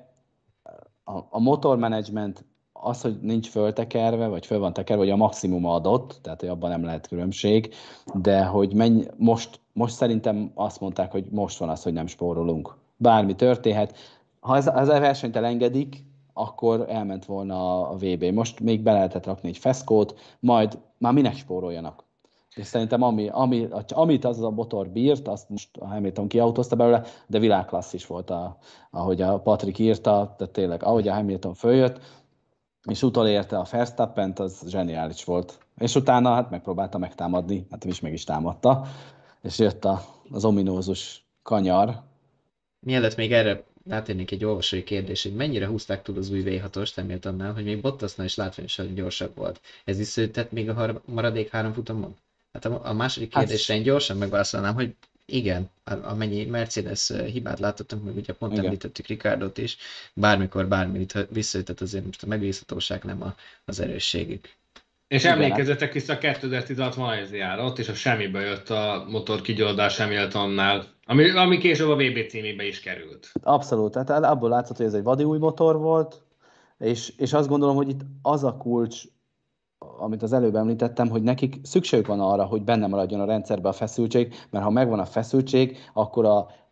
a, a motormenedzsment az, hogy nincs föltekerve, vagy föl van tekerve, vagy a maximum adott, tehát hogy abban nem lehet különbség, de hogy menj, most, most szerintem azt mondták, hogy most van az, hogy nem spórolunk. Bármi történhet. Ha ez, ez a versenyt elengedik, akkor elment volna a vé bé. Most még be lehetett rakni egy feszkót, majd már minek spóroljanak. És szerintem ami, ami, amit az a motor bírt, azt most a Hamilton kiautózta belőle, de világklasszis volt, a, ahogy a Patrik írta, tehát tényleg, ahogy a Hamilton följött, és utolérte a Verstappent, az zseniális volt. És utána hát megpróbálta megtámadni, hát is meg is támadta, és jött a, az ominózus kanyar. Mielőtt még erre rátérnék egy olvasói kérdés, hogy mennyire húzták túl az új vé hatos Hamiltonnál, hogy még Bottasnál is látványosan gyorsabb volt. Ez visszaütett még a har- maradék három futamon? Hát a, a második kérdésre én gyorsan megválaszolnám, hogy igen, amennyi Mercedes hibát látottunk, meg ugye pont Igen. említettük Ricardot is, bármikor bármit visszaütett, azért most a megbízhatóság nem a, az erősségük. És Igen, emlékezzetek vissza kétezer-tizenhat Malajziára, ott is a semmiből jött a motor kigyódás Hamiltonnál, ami, ami később a vé bé címébe is került. Abszolút, tehát abból látszott, hogy ez egy vadi új motor volt, és, és azt gondolom, hogy itt az a kulcs, amit az előbb említettem, hogy nekik szükségük van arra, hogy benne maradjon a rendszerbe a feszültség, mert ha megvan a feszültség, akkor a,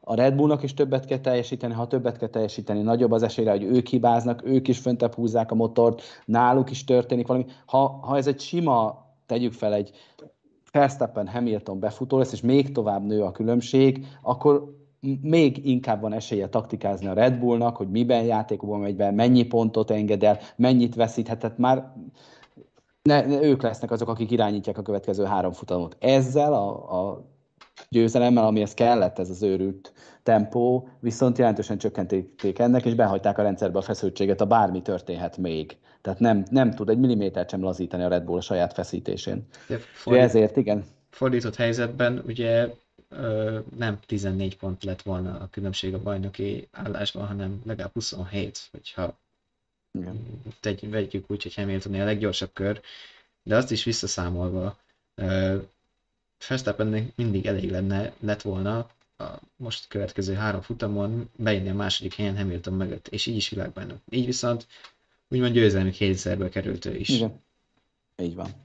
a Red Bullnak is többet kell teljesíteni, ha többet kell teljesíteni, nagyobb az esélyre, hogy ők hibáznak, ők is föntebb húzzák a motort, náluk is történik valami. Ha, ha ez egy sima, tegyük fel egy Verstappen Hamilton befutó lesz, és még tovább nő a különbség, akkor még inkább van esélye taktikázni a Red Bullnak, hogy miben játékokban megy be, mennyi pontot enged el, mennyit veszíthet, tehát már ne, ne, ők lesznek azok, akik irányítják a következő három futamot. Ezzel a, a győzelemmel, amihez kellett ez az őrült tempó, viszont jelentősen csökkentették ennek, és behagyták a rendszerbe a feszültséget, a bármi történhet még. Tehát nem, nem tud egy millimétert sem lazítani a Red Bull a saját feszítésén. De És fordít, ezért, igen. fordított helyzetben ugye ö, nem tizennégy pont lett volna a különbség a bajnoki állásban, hanem legalább huszonhét, hogyha igen. tegy, vegyük úgy, hogy Hamilton a leggyorsabb kör, de azt is visszaszámolva, ö, Verstappennek mindig elég lenne, lett volna a most következő három futamon bejönni a második helyen Hamilton mögött, és így is világbajnok. Így viszont úgymond győzelmi kényszerbe került ő is. Igen, így van.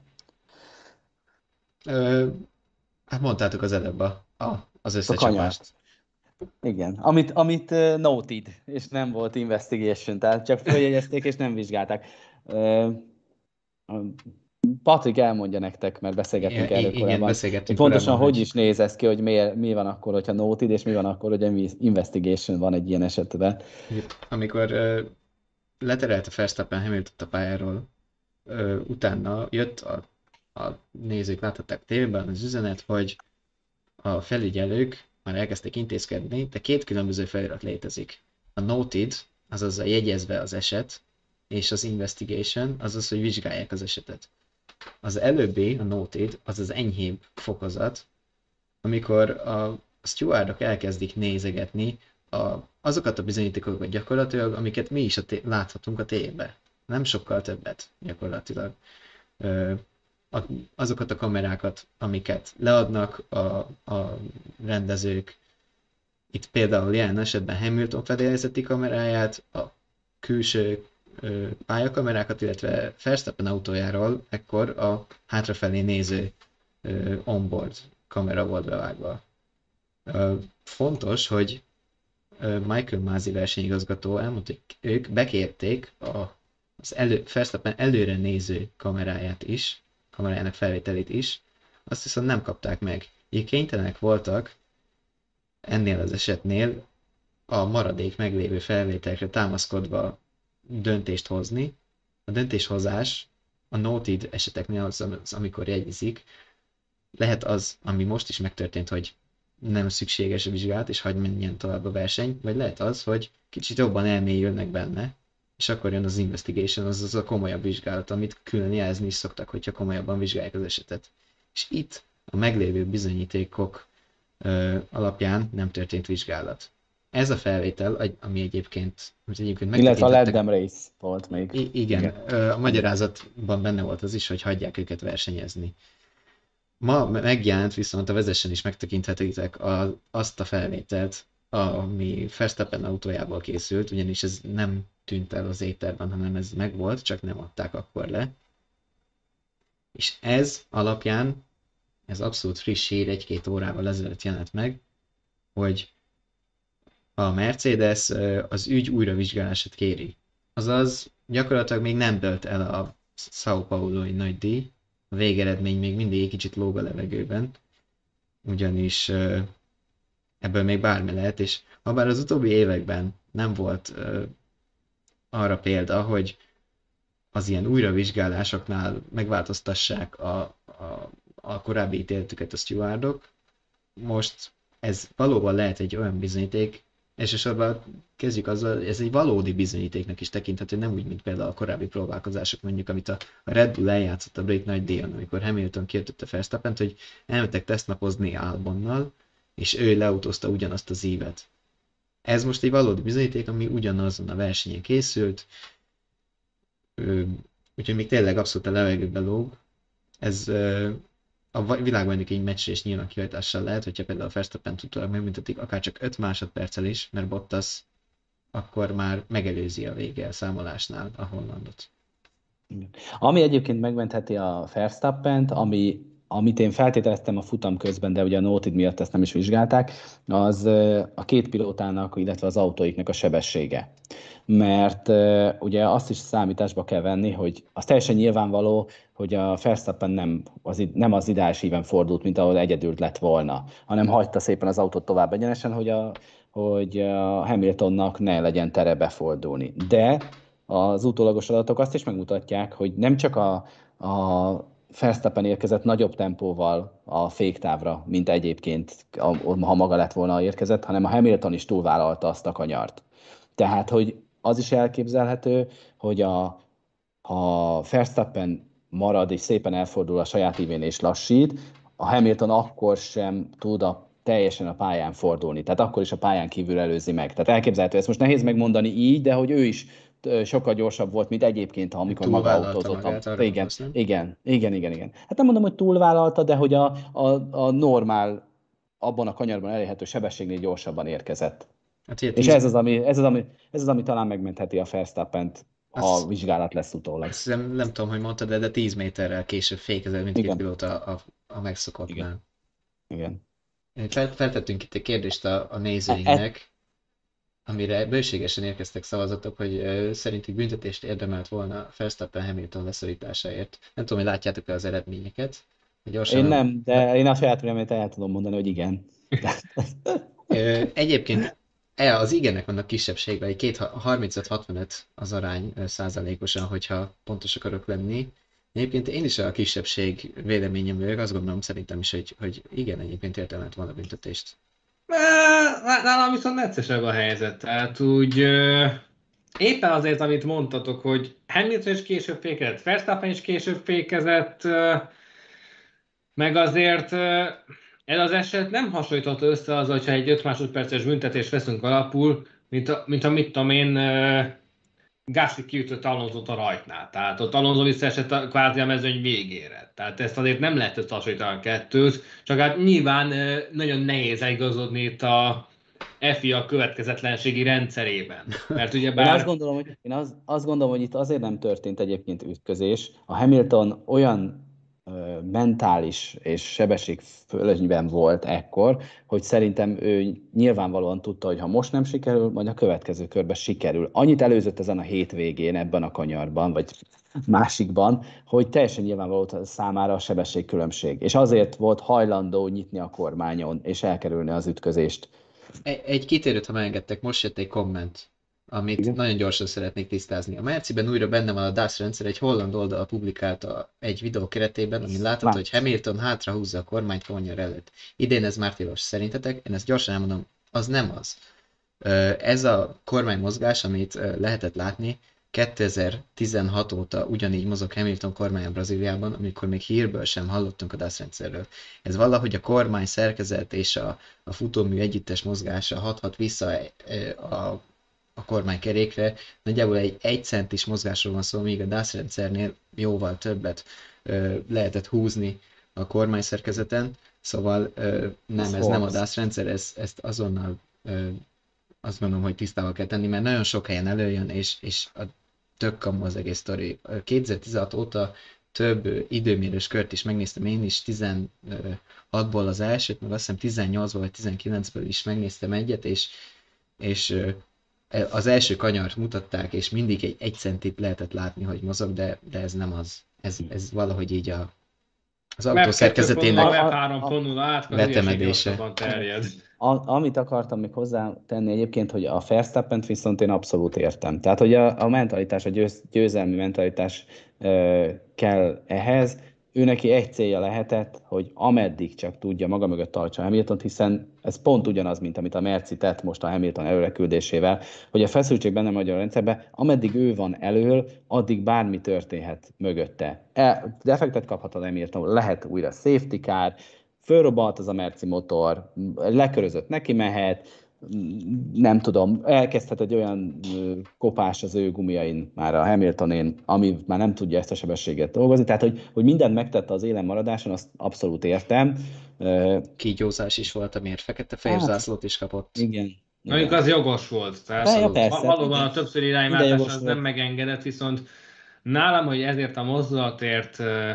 Ö, hát mondtátok az előbb a, a, az A összecsapást. kanyart. Igen, amit, amit uh, noted, és nem volt investigation, tehát csak följegyezték, és nem vizsgálták. Uh, Patrik elmondja nektek, mert beszélgettünk Igen, erről igen, korábban, hogy beszélgettünk pontosan korábban, hogy hogy is néz ez ki, hogy mi, mi van akkor, hogyha noted, és mi van akkor, hogy investigation van egy ilyen esetben. amikor ö, leterelte Verstappen Hamilton a pályáról, ö, utána jött a, a nézők, láthatták tévében az üzenet, hogy a felügyelők már elkezdték intézkedni, de két különböző felirat létezik. A noted, azaz a jegyezve az eset, és az investigation, azaz, hogy vizsgálják az esetet. Az előbbi, a noted, az az enyhébb fokozat, amikor a stewardok elkezdik nézegetni a, azokat a bizonyítékokat gyakorlatilag, amiket mi is a té- láthatunk a tévében. Nem sokkal többet gyakorlatilag. Ö, a, azokat a kamerákat, amiket leadnak a, a rendezők. Itt például jelen esetben Hamilton fedélzeti kameráját, a külső ö, pályakamerákat, illetve Verstappen autójáról ekkor a hátrafelé néző ö, onboard kamera volt bevágva. Ö, fontos, hogy ö, Michael Masi versenyigazgató elmondta, hogy ők bekérték a, az elő, Verstappen előre néző kameráját is, kamerájának felvételét is, azt viszont nem kapták meg. Így kénytelenek voltak ennél az esetnél a maradék meglévő felvételekre támaszkodva döntést hozni. A döntéshozás a noted eseteknél az, az amikor jegyezik, lehet az, ami most is megtörtént, hogy nem szükséges a vizsgálat, és hagy menjen tovább a verseny, vagy lehet az, hogy kicsit jobban elmélyülnek benne, és akkor jön az investigation, azaz a komolyabb vizsgálat, amit külön jelezni is szoktak, hogyha komolyabban vizsgálják az esetet. És itt a meglévő bizonyítékok ö, alapján nem történt vizsgálat. Ez a felvétel, ami egyébként, amit egyébként Illetve a Let megtekintettek, Them Race volt még. I- igen, igen. A magyarázatban benne volt az is, hogy hagyják őket versenyezni. Ma megjelent viszont a Vezessen is megtekinthetitek a, azt a felvételt, ami Verstappen autójából készült, ugyanis ez nem tűnt el az éterben, hanem ez megvolt, csak nem adták akkor le. És ez alapján, ez abszolút friss hír, egy-két órával ezelőtt jelent meg, hogy a Mercedes az ügy újravizsgálását kéri. Azaz gyakorlatilag még nem dölt el a São Paulo-i nagy díj, a végeredmény még mindig egy kicsit lóg a levegőben, ugyanis ebből még bármi lehet, és habár az utóbbi években nem volt arra példa, hogy az ilyen újravizsgálásoknál megváltoztassák a, a, a korábbi ítéletüket a stewardok, most ez valóban lehet egy olyan bizonyíték, elsősorban kezdjük azzal, ez egy valódi bizonyítéknak is tekinthető, nem úgy, mint például a korábbi próbálkozások, mondjuk, amit a Red Bull eljátszott a brit nagy díjon, amikor Hamilton kijöttette Verstappent, hogy elmentek tesztnapozni Albonnal, és ő leautózta ugyanazt az ívet. Ez most egy valódi bizonyíték, ami ugyanazon a versenyen készült, úgyhogy még tényleg abszolút a levegőben lóg. Ez a világbajnoki meccsre is nyilván kihatással lehet, hogyha például a Verstappen utólag megbüntetik akár csak öt másodperccel is, mert Bottas akkor már megelőzi a vége számolásnál a hollandot. Ami egyébként megmentheti a Verstappent, ami amit én feltételeztem a futam közben, de ugye a Noted miatt ezt nem is vizsgálták, az a két pilótának, illetve az autóiknak a sebessége. Mert ugye azt is számításba kell venni, hogy az teljesen nyilvánvaló, hogy a Verstappen nem az, nem az ideális íven fordult, mint ahol egyedül lett volna, hanem hagyta szépen az autót tovább egyenesen, hogy a, hogy a Hamiltonnak ne legyen tere befordulni. De az utólagos adatok azt is megmutatják, hogy nem csak a, a Verstappen érkezett nagyobb tempóval a féktávra, mint egyébként, ha maga lett volna érkezett, hanem a Hamilton is túlvállalta azt a kanyart. Tehát, hogy az is elképzelhető, hogy a, ha Verstappen marad és szépen elfordul a saját ívén és lassít, a Hamilton akkor sem tud a, teljesen a pályán fordulni. Tehát akkor is a pályán kívül előzi meg. Tehát elképzelhető, ezt most nehéz megmondani így, de hogy ő is sokkal gyorsabb volt, mint egyébként, ha amikor maga autózott. Igen, igen, igen, igen, igen. Hát nem mondom, hogy túlvállalta, de hogy a, a, a normál, abban a kanyarban elérhető sebességnél gyorsabban érkezett. Hát, és tíz... ez, az, ami, ez, az, ami, ez az, ami talán megmentheti a Verstappent, ha a vizsgálat lesz utólag. Azt nem, nem tudom, hogy mondtad, de, de tíz méterrel később fékezett, mint két pilóta a, a, a megszokottnál. Igen. Igen. Fel, feltettünk itt egy kérdést a, a nézőinknek, e- amire bőségesen érkeztek szavazatok, hogy uh, szerintük büntetést érdemelt volna Verstappen Hamilton leszorításáért. Nem tudom, hogy látjátok-e az eredményeket. Gyorsan én nem, de nem. Én a saját véleményt el tudom mondani, hogy igen. uh, egyébként e, az igenek vannak kisebbségben, két harmincöt hatvanöt az arány százalékosan, hogyha pontos akarok lenni. Egyébként én is a kisebbség véleményem vagyok, azt gondolom szerintem is, hogy, hogy igen, egyébként érdemelt volna büntetést. Nálam viszont neccesebb a helyzet, tehát úgy éppen azért, amit mondtatok, hogy Hamilton is később fékezett, Verstappen is később fékezett, meg azért ez az eset nem hasonlítható össze az, hogyha egy öt másodperces büntetést veszünk alapul, mint, a, mint amit tudom én, Gasly kiütött Alonso-t a rajtnál. Tehát ott Alonso visszaesett kvázi a mezőny végére. Tehát ezt azért nem lehet összehasonlítani a kettőt, csak hát nyilván nagyon nehéz igazodni itt a F I A következetlenségi rendszerében. Mert ugye bár... Én, azt gondolom, hogy, én az, azt gondolom, hogy itt azért nem történt egyébként ütközés. A Hamilton olyan ö, mentális és sebesség fölönyben volt ekkor, hogy szerintem ő nyilvánvalóan tudta, hogy ha most nem sikerül, majd a következő körben sikerül. Annyit előzött ezen a hétvégén ebben a kanyarban, vagy másikban, hogy teljesen nyilvánvaló számára a sebességkülönbség. És azért volt hajlandó nyitni a kormányon, és elkerülni az ütközést. Egy, egy kitérőt, ha megengedtek, most jött egy komment, amit igen? Nagyon gyorsan szeretnék tisztázni. A Merciben újra benne van a dé á es rendszer, egy holland oldal publikálta egy videó keretében, amin látható, hogy Hamilton hátra húzza a kormányt kanyar előtt. Idén ez már tilos. Szerintetek? Én ezt gyorsan elmondom, az nem az. Ez a kormánymozgás, amit lehetett látni, kétezer-tizenhat óta ugyanígy mozog Hamilton kormánya Brazíliában, amikor még hírből sem hallottunk a dé á es rendszerről. Ez valahogy a kormány szerkezet és a, a futómű együttes mozgása hathat vissza a, a kormánykerékre. Nagyjából egy egy centis mozgásról van szó, míg a dé á es rendszernél jóval többet ö, lehetett húzni a kormány szerkezeten. Szóval ö, nem, ez nem a dé á es rendszer, ez, ezt azonnal ö, azt gondolom, hogy tisztával kell tenni, mert nagyon sok helyen előjön, és, és a tök kamu az egész sztori. kétezer-tizenhat óta több időmérős kört is megnéztem, én is tizenhatból az elsőt, meg azt hiszem tizennyolcból vagy tizenkilencből is megnéztem egyet, és, és az első kanyart mutatták, és mindig egy egy centit lehetett látni, hogy mozog, de, de ez nem az. Ez, ez valahogy így a, az autó szerkezetének vetemedése. A, amit akartam még hozzá tenni egyébként, hogy a Verstappent viszont én abszolút értem. Tehát, hogy a, a mentalitás, a győz, győzelmi mentalitás ö, kell ehhez. Ő neki egy célja lehetett, hogy ameddig csak tudja maga mögött tartsa Hamiltont, hiszen ez pont ugyanaz, mint amit a Merci tett most a Hamilton előreküldésével, hogy a feszültség benne magyar rendszerben, ameddig ő van elől, addig bármi történhet mögötte. E, defektet kaphat a Hamilton, lehet újra safety car, fölrobbant az a Merci motor, lekörözött, neki mehet, nem tudom, elkezdhet egy olyan kopás az ő gumiain, már a Hamiltonén, ami már nem tudja ezt a sebességet dolgozni, tehát hogy, hogy mindent megtette az élen maradáson, azt abszolút értem. Kígyózás is volt, amiért fekete-fehér hát, zászlót is kapott. Igen. Mondjuk az jogos volt, tehát ja, persze, valóban a többször irányváltás az nem megengedett, viszont nálam, hogy ezért a mozdulatért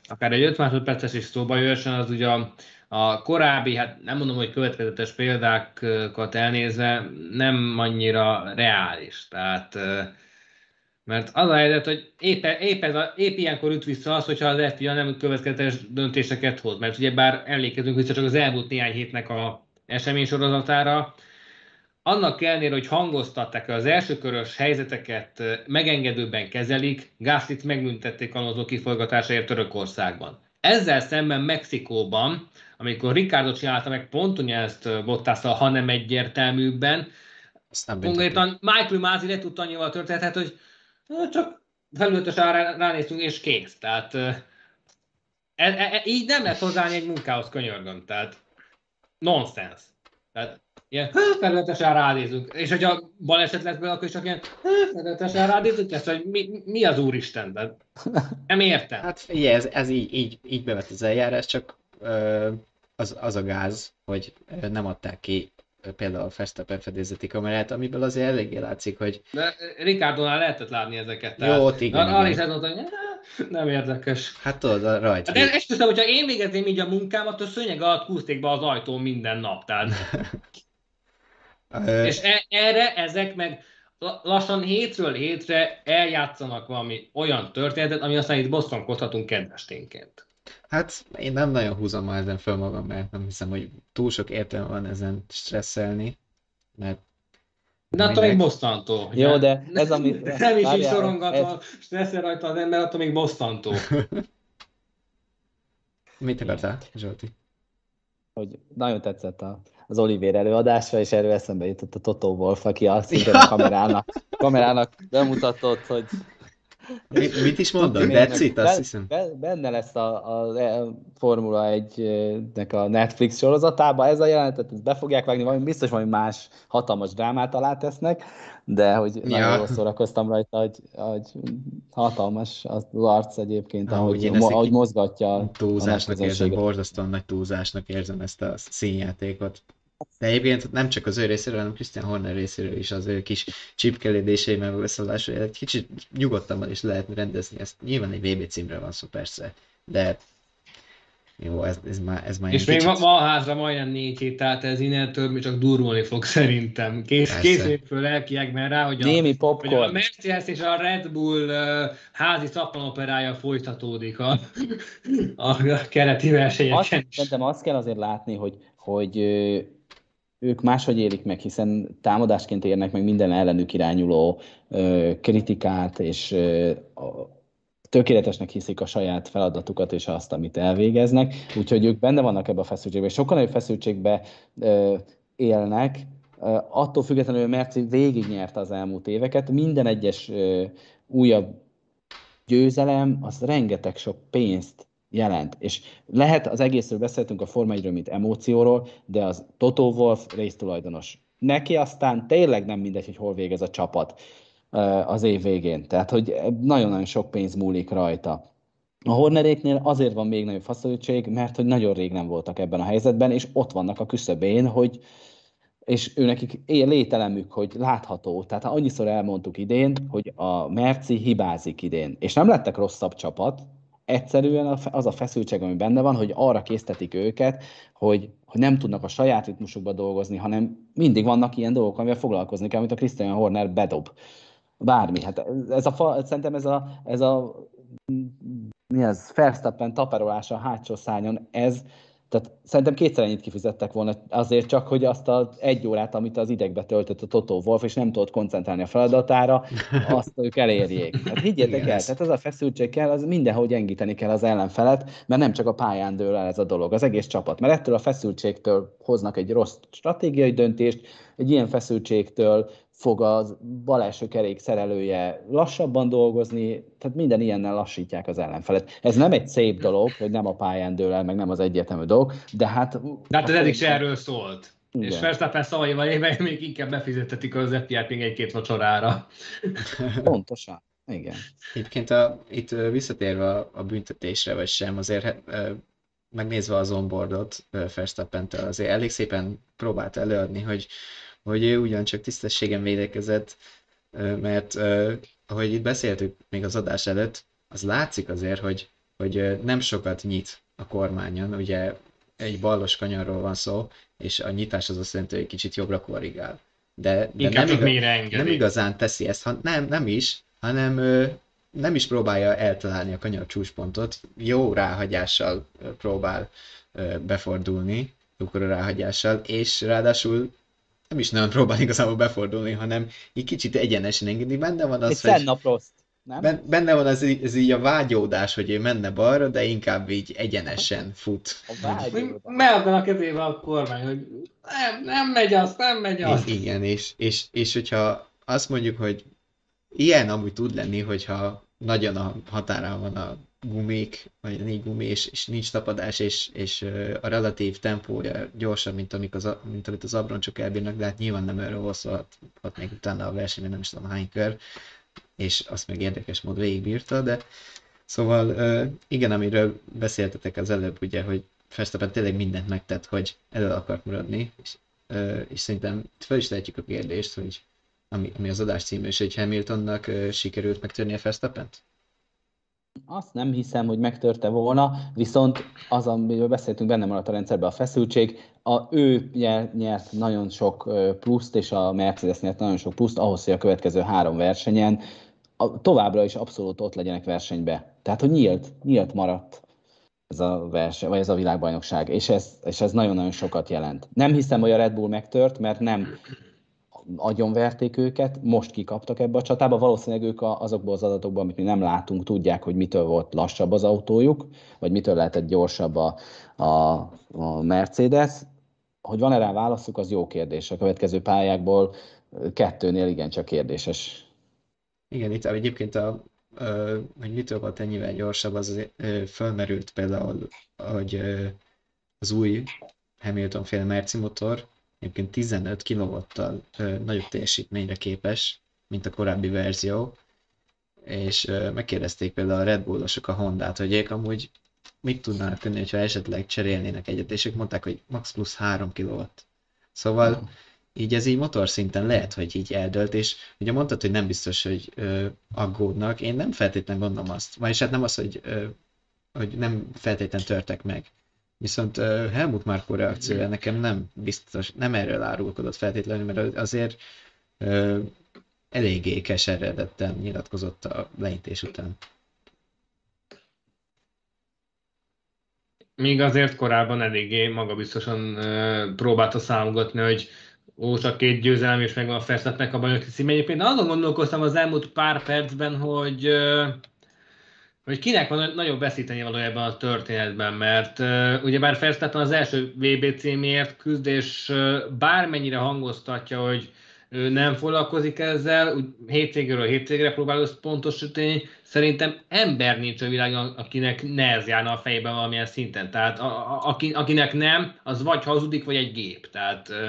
akár egy öt másodperces is szóba jöjjön, az ugye a, a korábbi, hát nem mondom, hogy következetes példákat elnézve, nem annyira reális. Tehát, mert az a helyzet, hogy épp, épp, ez a, épp ilyenkor üt vissza az, hogyha az ef i á nem következetes döntéseket hoz. Mert ugye bár emlékezünk vissza csak az elmúlt néhány hétnek a eseménysorozatára, annak ellenére, hogy hangoztatták az elsőkörös helyzeteket, megengedőbben kezelik, Gaslyt megbüntették alonso kiforgatásáért Törökországban. Ezzel szemben Mexikóban, amikor Ricardo csinálta meg pont ugyanezt Bottasszal, hanem egyértelműbben, Azt nem büntették. konkrétan Michael Masi le tudta annyival történhet, hogy csak felületesen rá, ránéztünk és kész. Tehát e, e, e, így nem lehet hozzáállni egy munkához, könyörgöm. Tehát nonsense. Tehát ilyen felületesen ránézünk. És hogyha baleset lesz belőle, akkor is csak ilyen felületesen ránézünk, lesz, hogy mi, mi az úristen? Tehát nem értem. Hát figyelj, ez, ez így, így, így bevett az eljárás, csak ö, az, az a gáz, hogy ö, nem adták ki ö, például a Verstappen fedélzeti kamerát, amiből azért eléggé látszik, hogy De Ricardónál lehetett látni ezeket. jó, Tehát, ott igen, arra is igen. azt mondta, hogy "Ne, nem érdekes. Hát tudod, a rajt. De esküszöm, hogyha én végezném így a munkámat, a szőnyeg alatt húzték be az ajtón minden nap. Tehát. Ö, És e- erre ezek meg la- lassan hétről hétre eljátszanak valami olyan történetet, ami aztán itt bosszankodhatunk kedvesténként. Hát én nem nagyon húzom már ezen föl magam, mert nem hiszem, hogy túl sok értelme van ezen stresszelni, mert De attól még minek? bosszantó. Jó, Ugye? de ez ami... Nem is így várjál, ez, sorongatva, stresszel rajta az ember, attól még bosszantó. Mit igen, akartál, Zsolti? hogy nagyon tetszett a, az Olivér előadása, és erről eszembe jutott a Toto Wolff, aki azt szintén a kamerának, kamerának bemutatott, hogy Mit, mit is mondott? tudni mélynek, That's it, azt hiszem. benne lesz a, a, a Formula egynek a Netflix sorozatában. Ez a jelenetet ezt be fogják vágni, valami, biztos valami más hatalmas drámát alá tesznek, de hogy nagyon Ja, jól szórakoztam rajta, hogy, hogy hatalmas az arc egyébként, ahogy ahogy, én ezt ahogy egy mozgatja a nagy túlzásnak érzem, közönséget. borzasztóan nagy túlzásnak érzem ezt a színjátékot. De egyébként nem csak az ő részéről, hanem Christian Horner részéről is az ő kis csipkelődései, meg beszólásai, egy kicsit nyugodtabban is lehetne rendezni ezt. Nyilván egy vé bé címről van szó persze, de jó, ez, ez már, ez már És ilyen még ma, kicsit, ma a házra majdnem négy hét, tehát ez innentől még csak durulni fog szerintem. Kész, persze. készüljük föl lelkiekben rá, hogy a, Némi hogy a popcorn. Mercedes és a Red Bull uh, házi szappanoperája folytatódik a, a keleti Azt, versenyeken is. szerintem azt kell azért látni, hogy, hogy ö, ők máshogy élik meg, hiszen támadásként érnek meg minden ellenük irányuló ö, kritikát, és ö, a- tökéletesnek hiszik a saját feladatukat és azt, amit elvégeznek. Úgyhogy ők benne vannak ebbe a feszültségbe, és sokkal nagyobb feszültségbe ö, élnek. Ö, attól függetlenül, hogy Merci végignyerte az elmúlt éveket, minden egyes ö, újabb győzelem, az rengeteg sok pénzt jelent. És lehet, az egészről beszéltünk a Forma egyről, mint emócióról, de az Toto Wolff résztulajdonos. Neki aztán tényleg nem mindegy, hogy hol végez a csapat az év végén. Tehát, hogy nagyon-nagyon sok pénz múlik rajta. A Horneréknél azért van még nagyobb feszültség, mert hogy nagyon rég nem voltak ebben a helyzetben, és ott vannak a küszöbén, hogy és ő nekik él lételemük, hogy látható. Tehát annyiszor elmondtuk idén, hogy a Merci hibázik idén. És nem lettek rosszabb csapat, egyszerűen az a feszültség, ami benne van, hogy arra késztetik őket, hogy, hogy nem tudnak a saját ritmusukba dolgozni, hanem mindig vannak ilyen dolgok, amivel foglalkozni kell, amit a Christian Horner bedob. Bármi. Hát ez a, szerintem ez a, ez a mi az, Verstappen taperolása a hátsó szárnyon, ez, tehát szerintem kétszer ennyit kifizettek volna azért csak, hogy azt az egy órát, amit az idegbe töltött a Toto Wolff, és nem tudott koncentrálni a feladatára, azt ők elérjék. Hát higgyétek Igen, el, ez, tehát ez a feszültség kell, az mindenhogy gyengíteni kell az ellenfelet, mert nem csak a pályán dől el ez a dolog, az egész csapat. Mert ettől a feszültségtől hoznak egy rossz stratégiai döntést, egy ilyen feszültségtől fog az bal első kerék szerelője lassabban dolgozni, tehát minden ilyennel lassítják az ellenfelet. Ez nem egy szép dolog, hogy nem a pályán dől el, meg nem az egyértelmű dolog, de hát... De hát ez eddig se erről szólt. Igen. És Verstappen szavaival éve még inkább befizetetik az ef i á-t még egy-két vacsorára. Pontosan. Igen. egyébként a, itt ö, visszatérve a, a büntetésre, vagy sem, azért ö, megnézve az onboardot ö, Verstappentől, azért elég szépen próbált előadni, hogy, hogy ő ugyancsak tisztességen védekezett, ö, mert ö, ahogy itt beszéltük még az adás előtt, az látszik azért, hogy hogy ö, nem sokat nyit a kormányon, ugye egy ballos kanyarról van szó, és a nyitás az azt jelenti, hogy egy kicsit jobbra korrigál. De, de Inkább nem, csak iga, mélyre nem engedi. igazán teszi ezt, ha, nem, nem is, hanem ö, nem is próbálja eltalálni a kanyar csúcspontot, jó ráhagyással ö, próbál ö, befordulni, jókora ráhagyással, és ráadásul nem is nagyon próbál igazából befordulni, hanem így kicsit egyenesen engedi. Benne van Egy az, hogy Senna Prost, nem? ben- benne van az, í- ez így a vágyódás, hogy ő menne balra, de inkább így egyenesen fut. A Mi- vágyódás. Megadna a kezébe a kormány, hogy nem, nem megy az, nem megy I- az. igen, és, és, és hogyha azt mondjuk, hogy ilyen amúgy tud lenni, hogyha nagyon a határán van a gumik, vagy a négy gumi, és, és nincs tapadás, és, és ö, a relatív tempója gyorsabb, mint, amik az, a- mint amit az abroncsok elbírnak, de hát nyilván nem erről hosszat, ott még utána a versenyben nem is tudom hány kör, és azt meg érdekes mód végigbírta, de szóval ö, igen, amiről beszéltetek az előbb, ugye, hogy Verstappen tényleg mindent megtett, hogy elő akart maradni, és, ö, és szerintem fel is tehetjük a kérdést, hogy ami, ami az adás címe is, hogy Hamiltonnak ö, sikerült megtörni a Verstappent? Azt nem hiszem, hogy megtörte volna, viszont az, amiről beszéltünk, benne maradt a rendszerben a feszültség. A, ő nyer- nyert nagyon sok ö, pluszt, és a Mercedes nyert nagyon sok pluszt ahhoz, hogy a következő három versenyen a, továbbra is abszolút ott legyenek versenybe. Tehát, hogy nyílt, nyílt maradt ez a verseny, vagy ez a világbajnokság, és ez, és ez nagyon-nagyon sokat jelent. Nem hiszem, hogy a Red Bull megtört, mert nem agyonverték őket, most kikaptak ebbe a csatába, valószínűleg ők azokból az adatokból, amit mi nem látunk, tudják, hogy mitől volt lassabb az autójuk, vagy mitől lehetett gyorsabb a, a, a Mercedes. Hogy van-e rá válaszuk, az jó kérdés. A következő pályákból kettőnél igencsak kérdéses. Igen, itt egyébként a, ö, hogy mitől volt ennyivel gyorsabb, az ö, fölmerült például, hogy ö, az új Hamilton féle Merci motor egyébként tizenöt kilowatttal ö, nagyobb teljesítményre képes, mint a korábbi verzió, és ö, megkérdezték például a Red Bullosok a Hondát, hogy ők amúgy mit tudnának tenni, ha esetleg cserélnének egyet, és ők mondták, hogy max plusz három kilowatt. Szóval így ez így motorszinten lehet, hogy így eldölt, és ugye mondtad, hogy nem biztos, hogy ö, aggódnak, én nem feltétlenül gondolom azt, vagyis hát nem az, hogy, ö, hogy nem feltétlenül törtek meg. Viszont ö, Helmut Marko reakciója nekem nem biztos, nem erről árulkodott feltétlenül, mert azért ö, eléggé keseredetten nyilatkozott a leintés után. Míg azért korábban eléggé magabiztosan uh, próbálta számogatni, hogy ó, csak két győzelem, és megvan a Verstappennek a bajnoki címe. Egyébként azon gondolkoztam az elmúlt pár percben, hogy, uh, hogy kinek van nagyobb veszíteni való ebben a történetben, mert uh, ugyebár Verstappen az első vé bé címért küzd, és uh, bármennyire hangoztatja, hogy ő nem foglalkozik ezzel, úgy hétvégéről hétvégre próbál összpontosítani, szerintem ember nincs a világon, akinek ne ez járna a fejében valamilyen szinten. Tehát a, a, aki, akinek nem, az vagy hazudik, vagy egy gép. Tehát uh,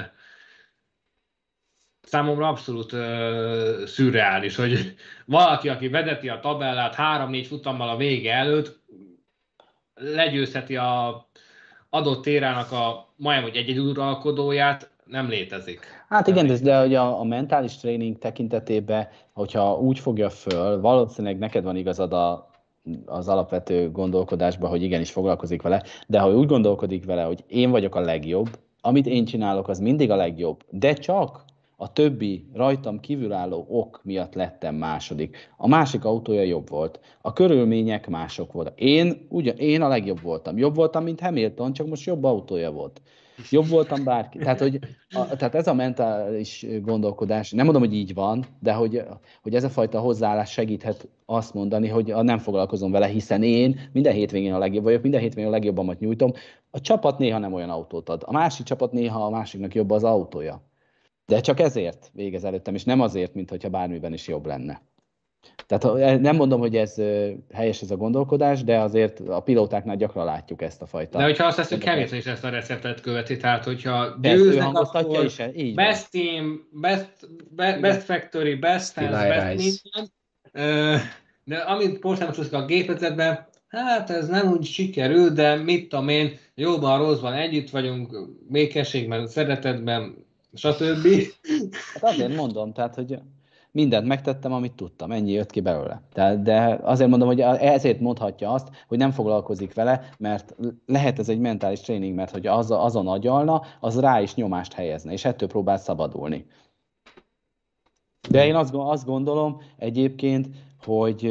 számomra abszolút uh, szürreális, hogy valaki, aki vedeti a tabellát három-négy futammal a vége előtt, legyőzheti a adott térának a majdnem, hogy egyeduralkodóját, nem létezik. Hát Nem igen, de, létezik. de hogy a, a mentális tréning tekintetében, hogyha úgy fogja föl, valószínűleg neked van igazad a, az alapvető gondolkodásban, hogy igenis foglalkozik vele, de ha úgy gondolkodik vele, hogy én vagyok a legjobb, amit én csinálok, az mindig a legjobb, de csak a többi rajtam kívülálló ok miatt lettem második. A másik autója jobb volt. A körülmények mások voltak. Én, ugye, én a legjobb voltam. Jobb voltam, mint Hamilton, csak most jobb autója volt. Jobb voltam bárki. Tehát, hogy a, tehát ez a mentális gondolkodás, nem mondom, hogy így van, de hogy, hogy ez a fajta hozzáállás segíthet azt mondani, hogy nem foglalkozom vele, hiszen én minden hétvégén a legjobb vagyok, minden hétvégén a legjobbamat nyújtom. A csapat néha nem olyan autót ad. A másik csapat néha a másiknak jobb az autója. De csak ezért végez előttem, és nem azért, mintha bármiben is jobb lenne. Tehát nem mondom, hogy ez helyes ez a gondolkodás, de azért a pilótáknál gyakran látjuk ezt a fajta. De hogyha azt hiszük, Hamilton is ezt a receptet követi, tehát hogyha De ezt ő győznek, hangoztatja akkor is, így best van. team, best, be, best factory, best Still fans, I best rise. minden. Ö, De amint most a gépezetben, hát ez nem úgy sikerül, de mit tudom én, jóban, rosszban együtt vagyunk, békességben, szeretetben, stb. Hát azért mondom, tehát, hogy mindent megtettem, amit tudtam, ennyi jött ki belőle. De, de azért mondom, hogy ezért mondhatja azt, hogy nem foglalkozik vele, mert lehet ez egy mentális tréning, mert hogy az, azon agyalna, az rá is nyomást helyezne, és ettől próbál szabadulni. De én azt, azt gondolom egyébként, hogy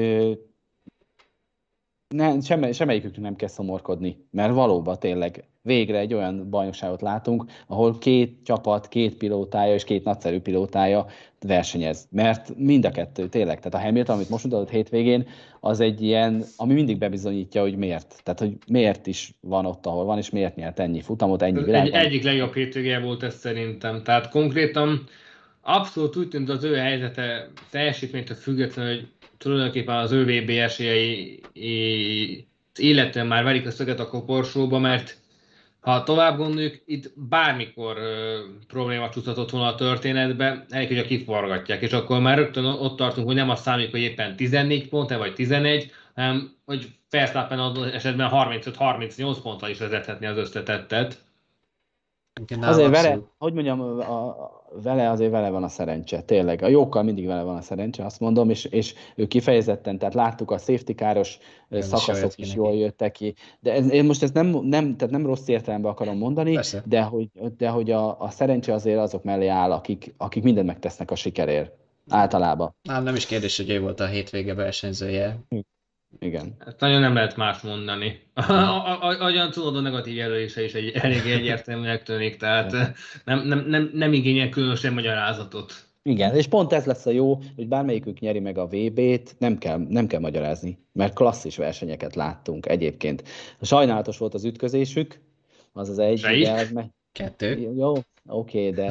ne, semmely, semmelyiküknek nem kell szomorkodni, mert valóban tényleg végre egy olyan bajnokságot látunk, ahol két csapat, két pilótája és két nagyszerű pilótája versenyez. Mert mind a kettő, tényleg. Tehát a Hamilton, amit most mutatott hétvégén, az egy ilyen, ami mindig bebizonyítja, hogy miért. Tehát, hogy miért is van ott, ahol van, és miért nyert ennyi futamot, ennyi Egy, világban. egyik legjobb hétvége volt ez szerintem. Tehát konkrétan abszolút úgy tűnt az ő helyzete teljesítménytől függetlenül, hogy tulajdonképpen az ő vé bé esélyei illetően már verik a szöget a koporsóba, mert ha tovább gondoljuk, itt bármikor ö, probléma csúszhatott volna a történetbe, elég, hogy a kiforgatják, és akkor már rögtön ott tartunk, hogy nem azt számít, hogy éppen tizennégy pont vagy tizenegy, hanem hogy Verstappen az esetben harmincöt harmincnyolc ponttal is vezethetni az összetettet. Azért vele, hogy mondjam, a, a, vele azért vele van a szerencse, tényleg. A jókkal mindig vele van a szerencse, azt mondom, és, és ő kifejezetten, tehát láttuk a safety káros szakaszok is jól neki. Jöttek ki. De ez, én most ezt nem, nem, tehát nem rossz értelemben akarom mondani, de hogy, de hogy a, a szerencse azért azok mellé áll, akik, akik mindent megtesznek a sikerért. Általában. Nem, nem is kérdés, hogy ő volt a hétvége versenyzője. Igen. Ezt nagyon nem lehet más mondani. Olyan tudod, a negatív jelölése is egy, elég egyértelműnek tűnik, tehát nem, nem, nem, nem igényel különösen magyarázatot. Igen, és pont ez lesz a jó, hogy bármelyikük nyeri meg a vé bét, nem kell, nem kell magyarázni, mert klasszis versenyeket láttunk egyébként. Sajnálatos volt az ütközésük, az az egy, de az meg... Kettő. Jó, oké, okay, de...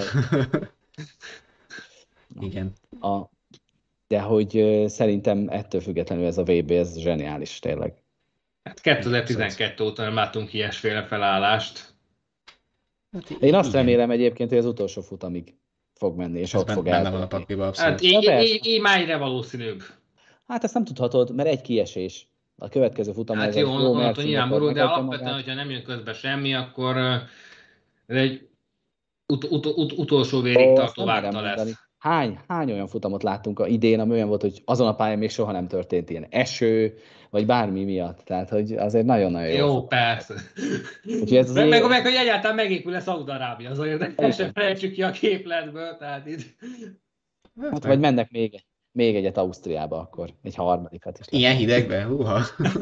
Igen. A... De hogy szerintem ettől függetlenül ez a vé bé, ez zseniális tényleg. Hát kétezer-tizenkettő óta nem látunk ilyesféle felállást. Hát, Én azt igen. remélem egyébként, hogy az utolsó futamig fog menni, és ez ott ben, fog benne van a pakliba, abszolút. Hát így, így, így már egyre valószínűbb. Hát ezt nem tudhatod, mert egy kiesés. A következő futam hát ez jó, jó onnantól nyilvánvaló, de alapvetően, hogyha nem jön közbe semmi, akkor ez egy ut- ut- ut- utolsó vérig oh, tartó várta lesz. Hány, hány olyan futamot láttunk a idén, ami olyan volt, hogy azon a pályán még soha nem történt ilyen eső, vagy bármi miatt. Tehát, hogy azért nagyon-nagyon jó. Jó, persze. Ez meg, meg, meg, hogy egyáltalán megépül-e Szaúd-Arábia, az olyan, sem felejtsük ki a képletből, tehát itt... Hát, vagy mennek még, még egyet Ausztriába akkor, egy harmadikat is. Ilyen hidegben? Húha!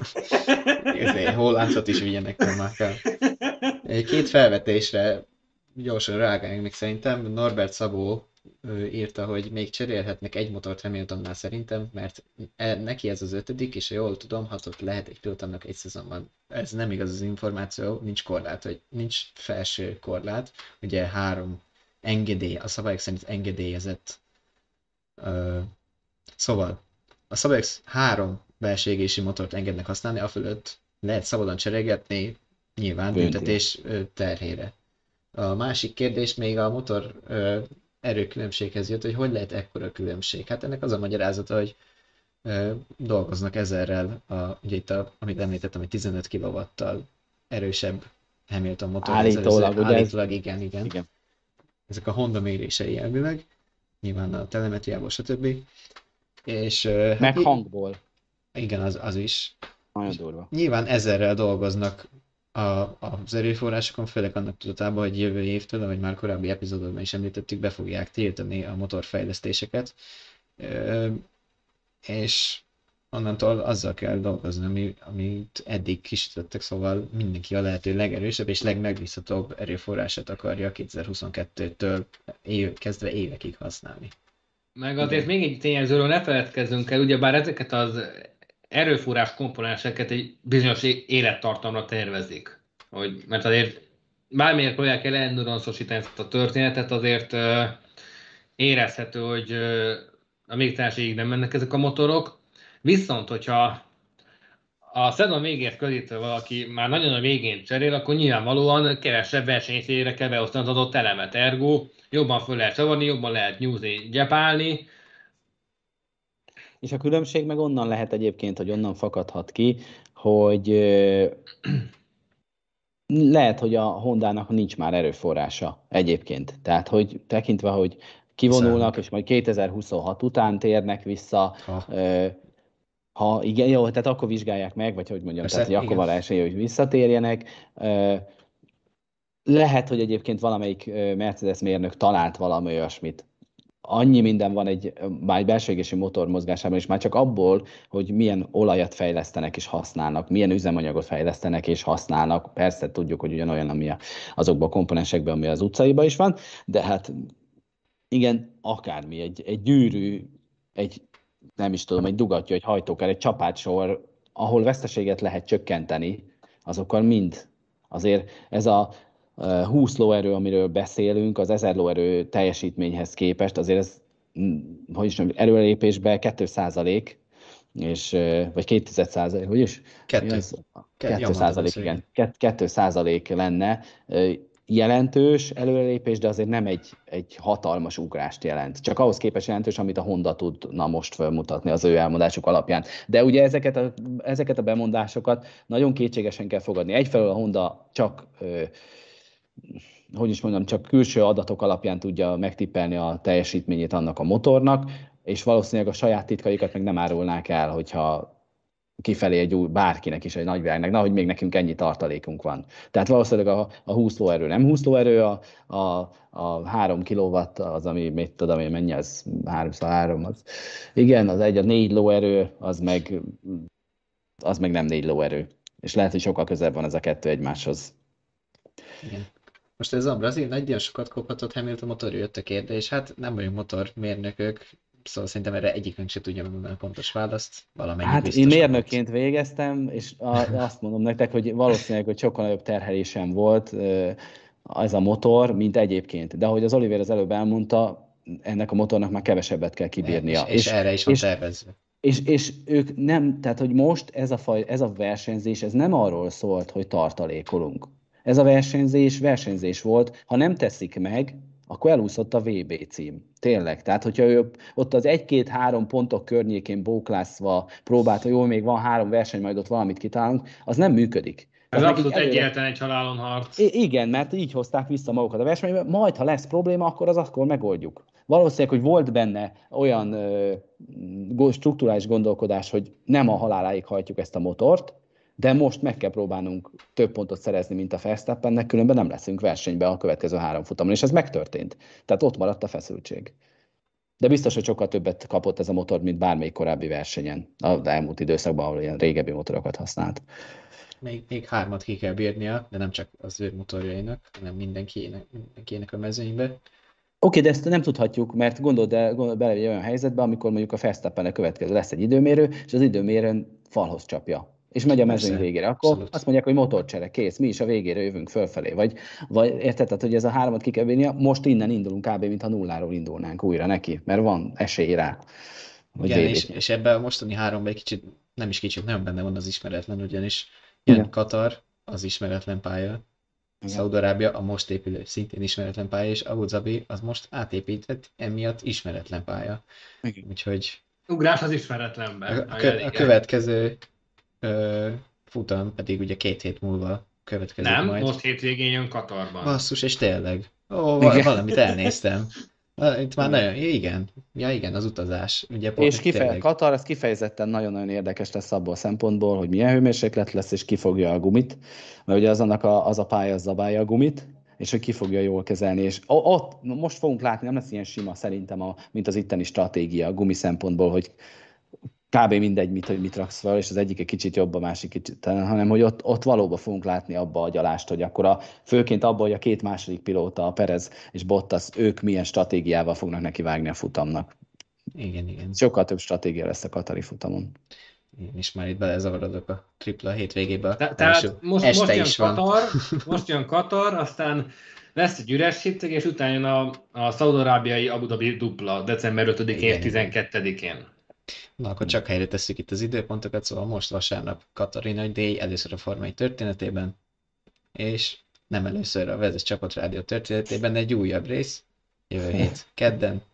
Ezért holláncot is vigyenek már kell. Két felvetésre gyorsan reagáljunk még szerintem. Norbert Szabó írta, hogy még cserélhetnek egy motort Hamiltonnál szerintem, mert neki ez az ötödik, és ha jól tudom, hatott lehet egy pilótának egy szezonban. Ez nem igaz az információ, nincs korlát, vagy nincs felső korlát. Ugye három engedély, a szabályok szerint engedélyezett. Uh, szóval a szabályok három belső égési motort engednek használni, afölött lehet szabadon cserélgetni, nyilván büntetés terhére. A másik kérdés még a motor uh, erőkülönbséghez jött, hogy hogy lehet ekkora különbség. Hát ennek az a magyarázata, hogy ö, dolgoznak ezerrel, a, ugye itt, a, amit említettem, hogy tizenöt kilowatttal erősebb Hamilton motor. Állítólag, ugye? Állítólag, igen, igen, igen. Ezek a Honda mérései elvileg, nyilván a telemetriából, stb. És, meg hát, hangból. Igen, az, az is. Nagyon durva. Nyilván ezerrel dolgoznak a, az erőforrásokon, főleg annak tudatában, hogy jövő évtől, ahogy már korábbi epizódokban is említettük, be fogják tiltani a motorfejlesztéseket, és onnantól azzal kell dolgozni, ami, amit eddig kisütöttek, szóval mindenki a lehető legerősebb és legmegbízhatóbb erőforrását akarja kétezer-huszonkettőtől év, kezdve évekig használni. Meg azért még egy tényezőről ne feledkezzünk el, ugyebár ezeket az erőforrás komponenseket egy bizonyos élettartamra tervezik. Hogy, mert azért bármiért próbálják el endurance-osítani ezt a történetet, azért uh, érezhető, hogy uh, a végtelenségig nem mennek ezek a motorok. Viszont, hogyha a szezon végért közítve valaki már nagyon a végén cserél, akkor nyilvánvalóan kevesebb versenyszére kell beosztani az adott elemet. Ergo jobban föl lehet csavarni, jobban lehet nyúzni, gyepálni. És a különbség meg onnan lehet egyébként, hogy onnan fakadhat ki, hogy lehet, hogy a Hondának nincs már erőforrása egyébként. Tehát, hogy tekintve, hogy kivonulnak, Kiszállnak. és majd kétezer-huszonhat után térnek vissza. Ha, Ö, Ha igen, jó, tehát akkor vizsgálják meg, vagy hogy mondjam, tehát persze, hogy akkor igen. van rá esély, hogy visszatérjenek. Ö, Lehet, hogy egyébként valamelyik ö, Mercedes mérnök talált valami olyasmit. Annyi minden van egy, már egy belső égési motor mozgásában is, már csak abból, hogy milyen olajat fejlesztenek és használnak, milyen üzemanyagot fejlesztenek és használnak. Persze tudjuk, hogy ugyanolyan, ami a, azokban a komponensekben, ami az utcaiban is van, de hát igen, akármi, egy, egy gyűrű, egy nem is tudom, egy dugattyú, egy hajtókár, egy csapátsor, ahol veszteséget lehet csökkenteni, azokkal mind. Azért ez a e, húsz lóerő, amiről beszélünk, az ezer lóerő teljesítményhez képest, azért ez, mm, hogy is mondjam, előrelépésben kettő százalék, és, e, vagy két tized százalék, hogy is? Mi Kettő. az? Ke- ja, kettő mondtad százalék, azt, hogy igen. kettő százalék lenne. E, jelentős előrelépés, de azért nem egy, egy hatalmas ugrást jelent. Csak ahhoz képest jelentős, amit a Honda tudna most felmutatni az ő elmondásuk alapján. De ugye ezeket a, ezeket a bemondásokat nagyon kétségesen kell fogadni. Egyfelől a Honda csak, ö, hogy is mondjam, csak külső adatok alapján tudja megtippelni a teljesítményét annak a motornak, és valószínűleg a saját titkaikat meg nem árulnák el, hogyha kifelé egy új, bárkinek is, egy nagyvilágnak, na, hogy még nekünk ennyi tartalékunk van. Tehát valószínűleg a, a húsz lóerő nem húsz lóerő, a, a, a három kilowatt az, ami, mit tudom én, mennyi az, háromszor három, az, igen, az egy, a négy lóerő, az meg, az meg nem négy lóerő. És lehet, hogy sokkal közelebb van ez a kettő egymáshoz. igen. Most ez a brazil nagyon sokat kophatott Hamilton motorja, jött a kérdés, hát nem vagyunk motormérnökök, szóval szerintem erre egyikünk se tudja megmondani a pontos választ, valamelyik Hát én biztos kopott. mérnökként végeztem, és a, azt mondom nektek, hogy valószínűleg, hogy sokkal nagyobb terhelésem volt ö, ez a motor, mint egyébként. De ahogy az Oliver az előbb elmondta, ennek a motornak már kevesebbet kell E, És, kibírnia. és És, erre is van és, tervezve. és, és ők nem, tehát hogy most ez a, faj, ez a versenyzés, ez nem arról szólt, hogy tartalékolunk. Ez a versenyzés versenyzés volt, ha nem teszik meg, akkor elúszott a vé bé cím. Tényleg. Tehát, hogyha ő ott az egy-két-három pontok környékén bóklászva próbálta, jó, még van három verseny, majd ott valamit kitalálunk, az nem működik. Ez Tehát abszolút előre... egyértelműen egy halálon harc. I- igen, mert így hozták vissza magukat a versenybe, majd ha lesz probléma, akkor az akkor megoldjuk. Valószínűleg, hogy volt benne olyan ö, strukturális gondolkodás, hogy nem a haláláig hajtjuk ezt a motort, de most meg kell próbálnunk több pontot szerezni, mint a Verstappennek, különben nem leszünk versenyben a következő három futamon, és ez megtörtént. Tehát ott maradt a feszültség. De biztos, hogy sokkal többet kapott ez a motor, mint bármelyik korábbi versenyen, az elmúlt időszakban, ahol ilyen régebbi motorokat használt. Még, még hármat ki kell bírnia, de nem csak az ő motorjainak, hanem mindenkinek, mindenkinek a mezőnybe. Oké, de ezt nem tudhatjuk, mert gondold, el, gondold bele egy olyan helyzetbe, amikor mondjuk a Verstappen következő lesz egy időmérő, és az időmérőn falhoz csapja, és megy a mezőny Persze, végére. Akkor abszolút. azt mondják, hogy motorcsere, kész, mi is a végére jövünk fölfelé. Vagy, vagy érted, tehát, hogy ez a háromat ki kell bírnia, most innen indulunk kb. Mintha nulláról indulnánk újra neki, mert van esély rá. Hogy Igen, és, vé bé-t. és ebben a mostani háromban egy kicsit, nem is kicsit, nagyon benne van az ismeretlen, ugyanis jön Igen. Katar, az ismeretlen pálya, Szaúd-Arábia a most épülő, szintén ismeretlen pálya, és Abu Dhabi az most átépített, emiatt ismeretlen pálya. Igen. Úgyhogy Ugrás az a, ismeretlenben. a, kö- a következő ö, futam pedig ugye két hét múlva következik Nem, majd. most hétvégén jön Katarban. Basszus, és tényleg. Ó, Igen. valamit elnéztem. Itt már nagyon, igen. Ja igen, az utazás. Ugye pont, És kife- tényleg. Katar, ez kifejezetten nagyon-nagyon érdekes lesz abból a szempontból, hogy milyen hőmérséklet lesz, és ki fogja a gumit, mert ugye az annak a, az a pálya az zabálja a gumit, és hogy ki fogja jól kezelni. És ott most fogunk látni, nem lesz ilyen sima szerintem, a, mint az itteni stratégia a gumi szempontból, hogy kb. Mindegy, mit, hogy mit raksz fel, és az egyik egy kicsit jobb, a másik kicsit, hanem hogy ott, ott valóban fogunk látni abba a gyalást, hogy akkor a, főként abba, hogy a két második pilóta, a Perez és Bottas, ők milyen stratégiával fognak nekivágni a futamnak. Igen, igen. Sokkal több stratégia lesz a katari futamon. Én is már itt belezavarodok a tripla hétvégébe. Te, tehát most, este most jön is van. Katar, most jön Katar, aztán lesz egy üres hétvég, és utána jön a, a szaúd-arábiai Abu Dhabi dupla december ötödikén Igen, és tizenkettedikén. Na, akkor csak helyre tesszük itt az időpontokat, szóval most vasárnap Katari nagy díj, először a Forma egy történetében, és nem először a Vezes Csapatrádió történetében egy újabb rész, jövő hét kedden,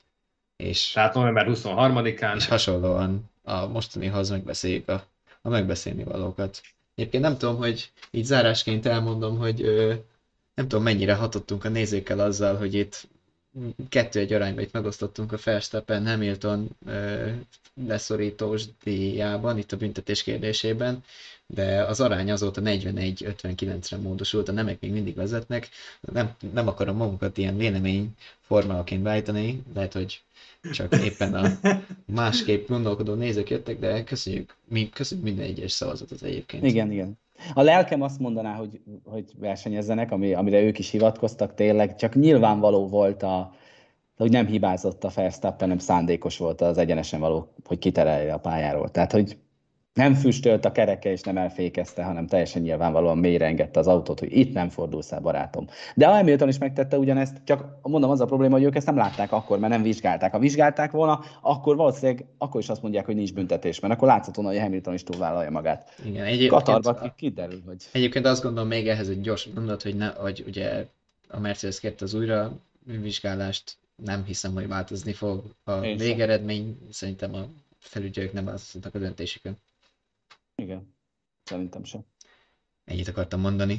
és, Tehát november huszonharmadikán. és hasonlóan a mostanihoz megbeszéljük a, a megbeszélni valókat. Egyébként nem tudom, hogy így zárásként elmondom, hogy ö, nem tudom mennyire hatottunk a nézőkkel azzal, hogy itt kettő egy arányban itt megosztottunk a Verstappen Hamilton ö, leszorítós díjában, itt a büntetés kérdésében, de az arány azóta negyvenegy ötvenkilencre módosult, a nemek még mindig vezetnek. Nem, nem akarom magukat ilyen vélemény formálaként beállítani, lehet, hogy csak éppen a másképp gondolkodó nézők jöttek, de köszönjük, mi, köszönjük minden egyes szavazatot egyébként. Igen, igen. A lelkem azt mondaná, hogy, hogy versenyezzenek, ami, amire ők is hivatkoztak tényleg, csak nyilvánvaló volt, a, hogy nem hibázott a Verstappen, nem szándékos volt az egyenesen való, hogy kiterelje a pályáról. Tehát, hogy nem füstölt a kereke és nem elfékezte, hanem teljesen nyilvánvalóan mélyre engedte az autót, hogy itt nem fordulsz el, barátom. De a Hamilton is megtette ugyanezt, csak mondom, az a probléma, hogy ők ezt nem látták akkor, mert nem vizsgálták. Ha vizsgálták volna, akkor valószínűleg akkor is azt mondják, hogy nincs büntetés, mert akkor látszott volna, hogy Hamilton is túlvállalja magát. Igen, egyébként, Katarban kiderül, hogy... Egyébként azt gondolom még ehhez egy gyors mondat, hogy, ne, hogy ugye a Mercedes kérte az újra vizsgálást, nem hiszem, hogy változni fog a Én végeredmény, szerintem a felügyelők nem változtatnak a döntésükön. Igen, szerintem sem. Ennyit akartam mondani.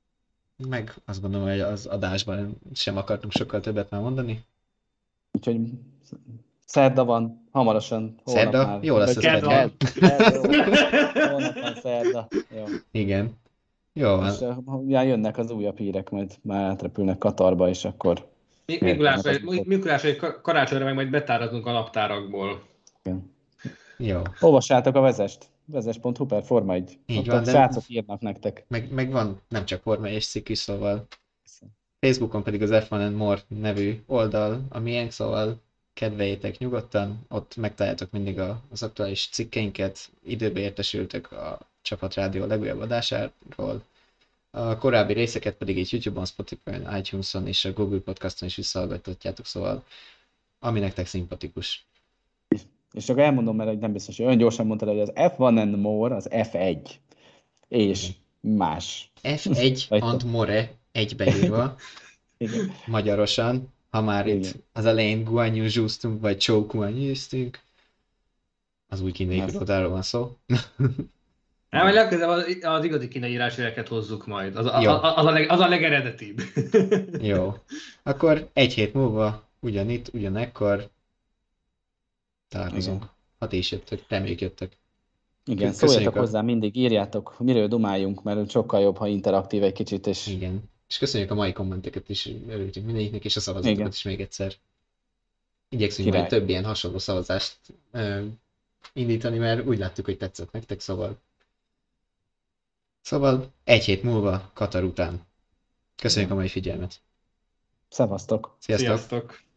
Meg azt gondolom, hogy az adásban sem akartunk sokkal többet már mondani. Úgyhogy szerda van, hamarosan. Holnap Szerda? már. Jó lesz a Kedd szerda. van. Szerda, jó. Holnap van szerda. Jó. Igen. Jó van. És uh, já, jönnek az újabb hírek, majd már átrepülnek Katarba, és akkor... Mi- Mikulásra, Mikulásra egy karácsonyra meg majd betárazunk a naptárakból. Igen. Jó. Olvassátok a vezest. vezes pont hu per Forma egy. Így Ott van, a de- srácok írnak nektek. Meg, meg van nem csak Forma és cikk is, szóval Facebookon pedig az ef one and More nevű oldal, a miénk, szóval kedveljétek nyugodtan, ott megtaláljátok mindig a, az aktuális cikkeinket, időbe értesültök a Csapat Rádió legújabb adásáról, a korábbi részeket pedig itt YouTube-on, Spotify-on, iTunes-on és a Google Podcast-on is visszahallgathatjátok, szóval ami nektek szimpatikus. És csak elmondom, mert hogy nem biztos, hogy olyan gyorsan mondtad, hogy az ef one and More az ef egy. És más. ef one Vagy and More egybeírva, Igen. magyarosan, ha már itt Igen. az elején Guan Yu zsúztunk, vagy Chow Guan Yu-ztunk, az új kínai Ez- pilótáról van szó. Hát majd legközelebb az, az igazi kínai írásjeleket hozzuk majd. Az a, Jó. a, az, a leg, az a legeredetibb. Jó. Akkor egy hét múlva, ugyanitt, ugyanekkor találkozunk. Igen. Ha ti is jöttök, reméljük jöttök. Igen, Köszönjük szóljatok a- hozzá, mindig írjátok, miről dumáljunk, mert sokkal jobb, ha interaktív egy kicsit, és Igen. És köszönjük a mai kommenteket is, örültünk mindegyiknek, és a szavazatokat Igen. is még egyszer. Igyekszünk Király. majd több ilyen hasonló szavazást ö, indítani, mert úgy láttuk, hogy tetszett nektek, szóval. Szóval egy hét múlva, Katar után. Köszönjük a mai figyelmet. szevasztok! Sziasztok! Sziasztok!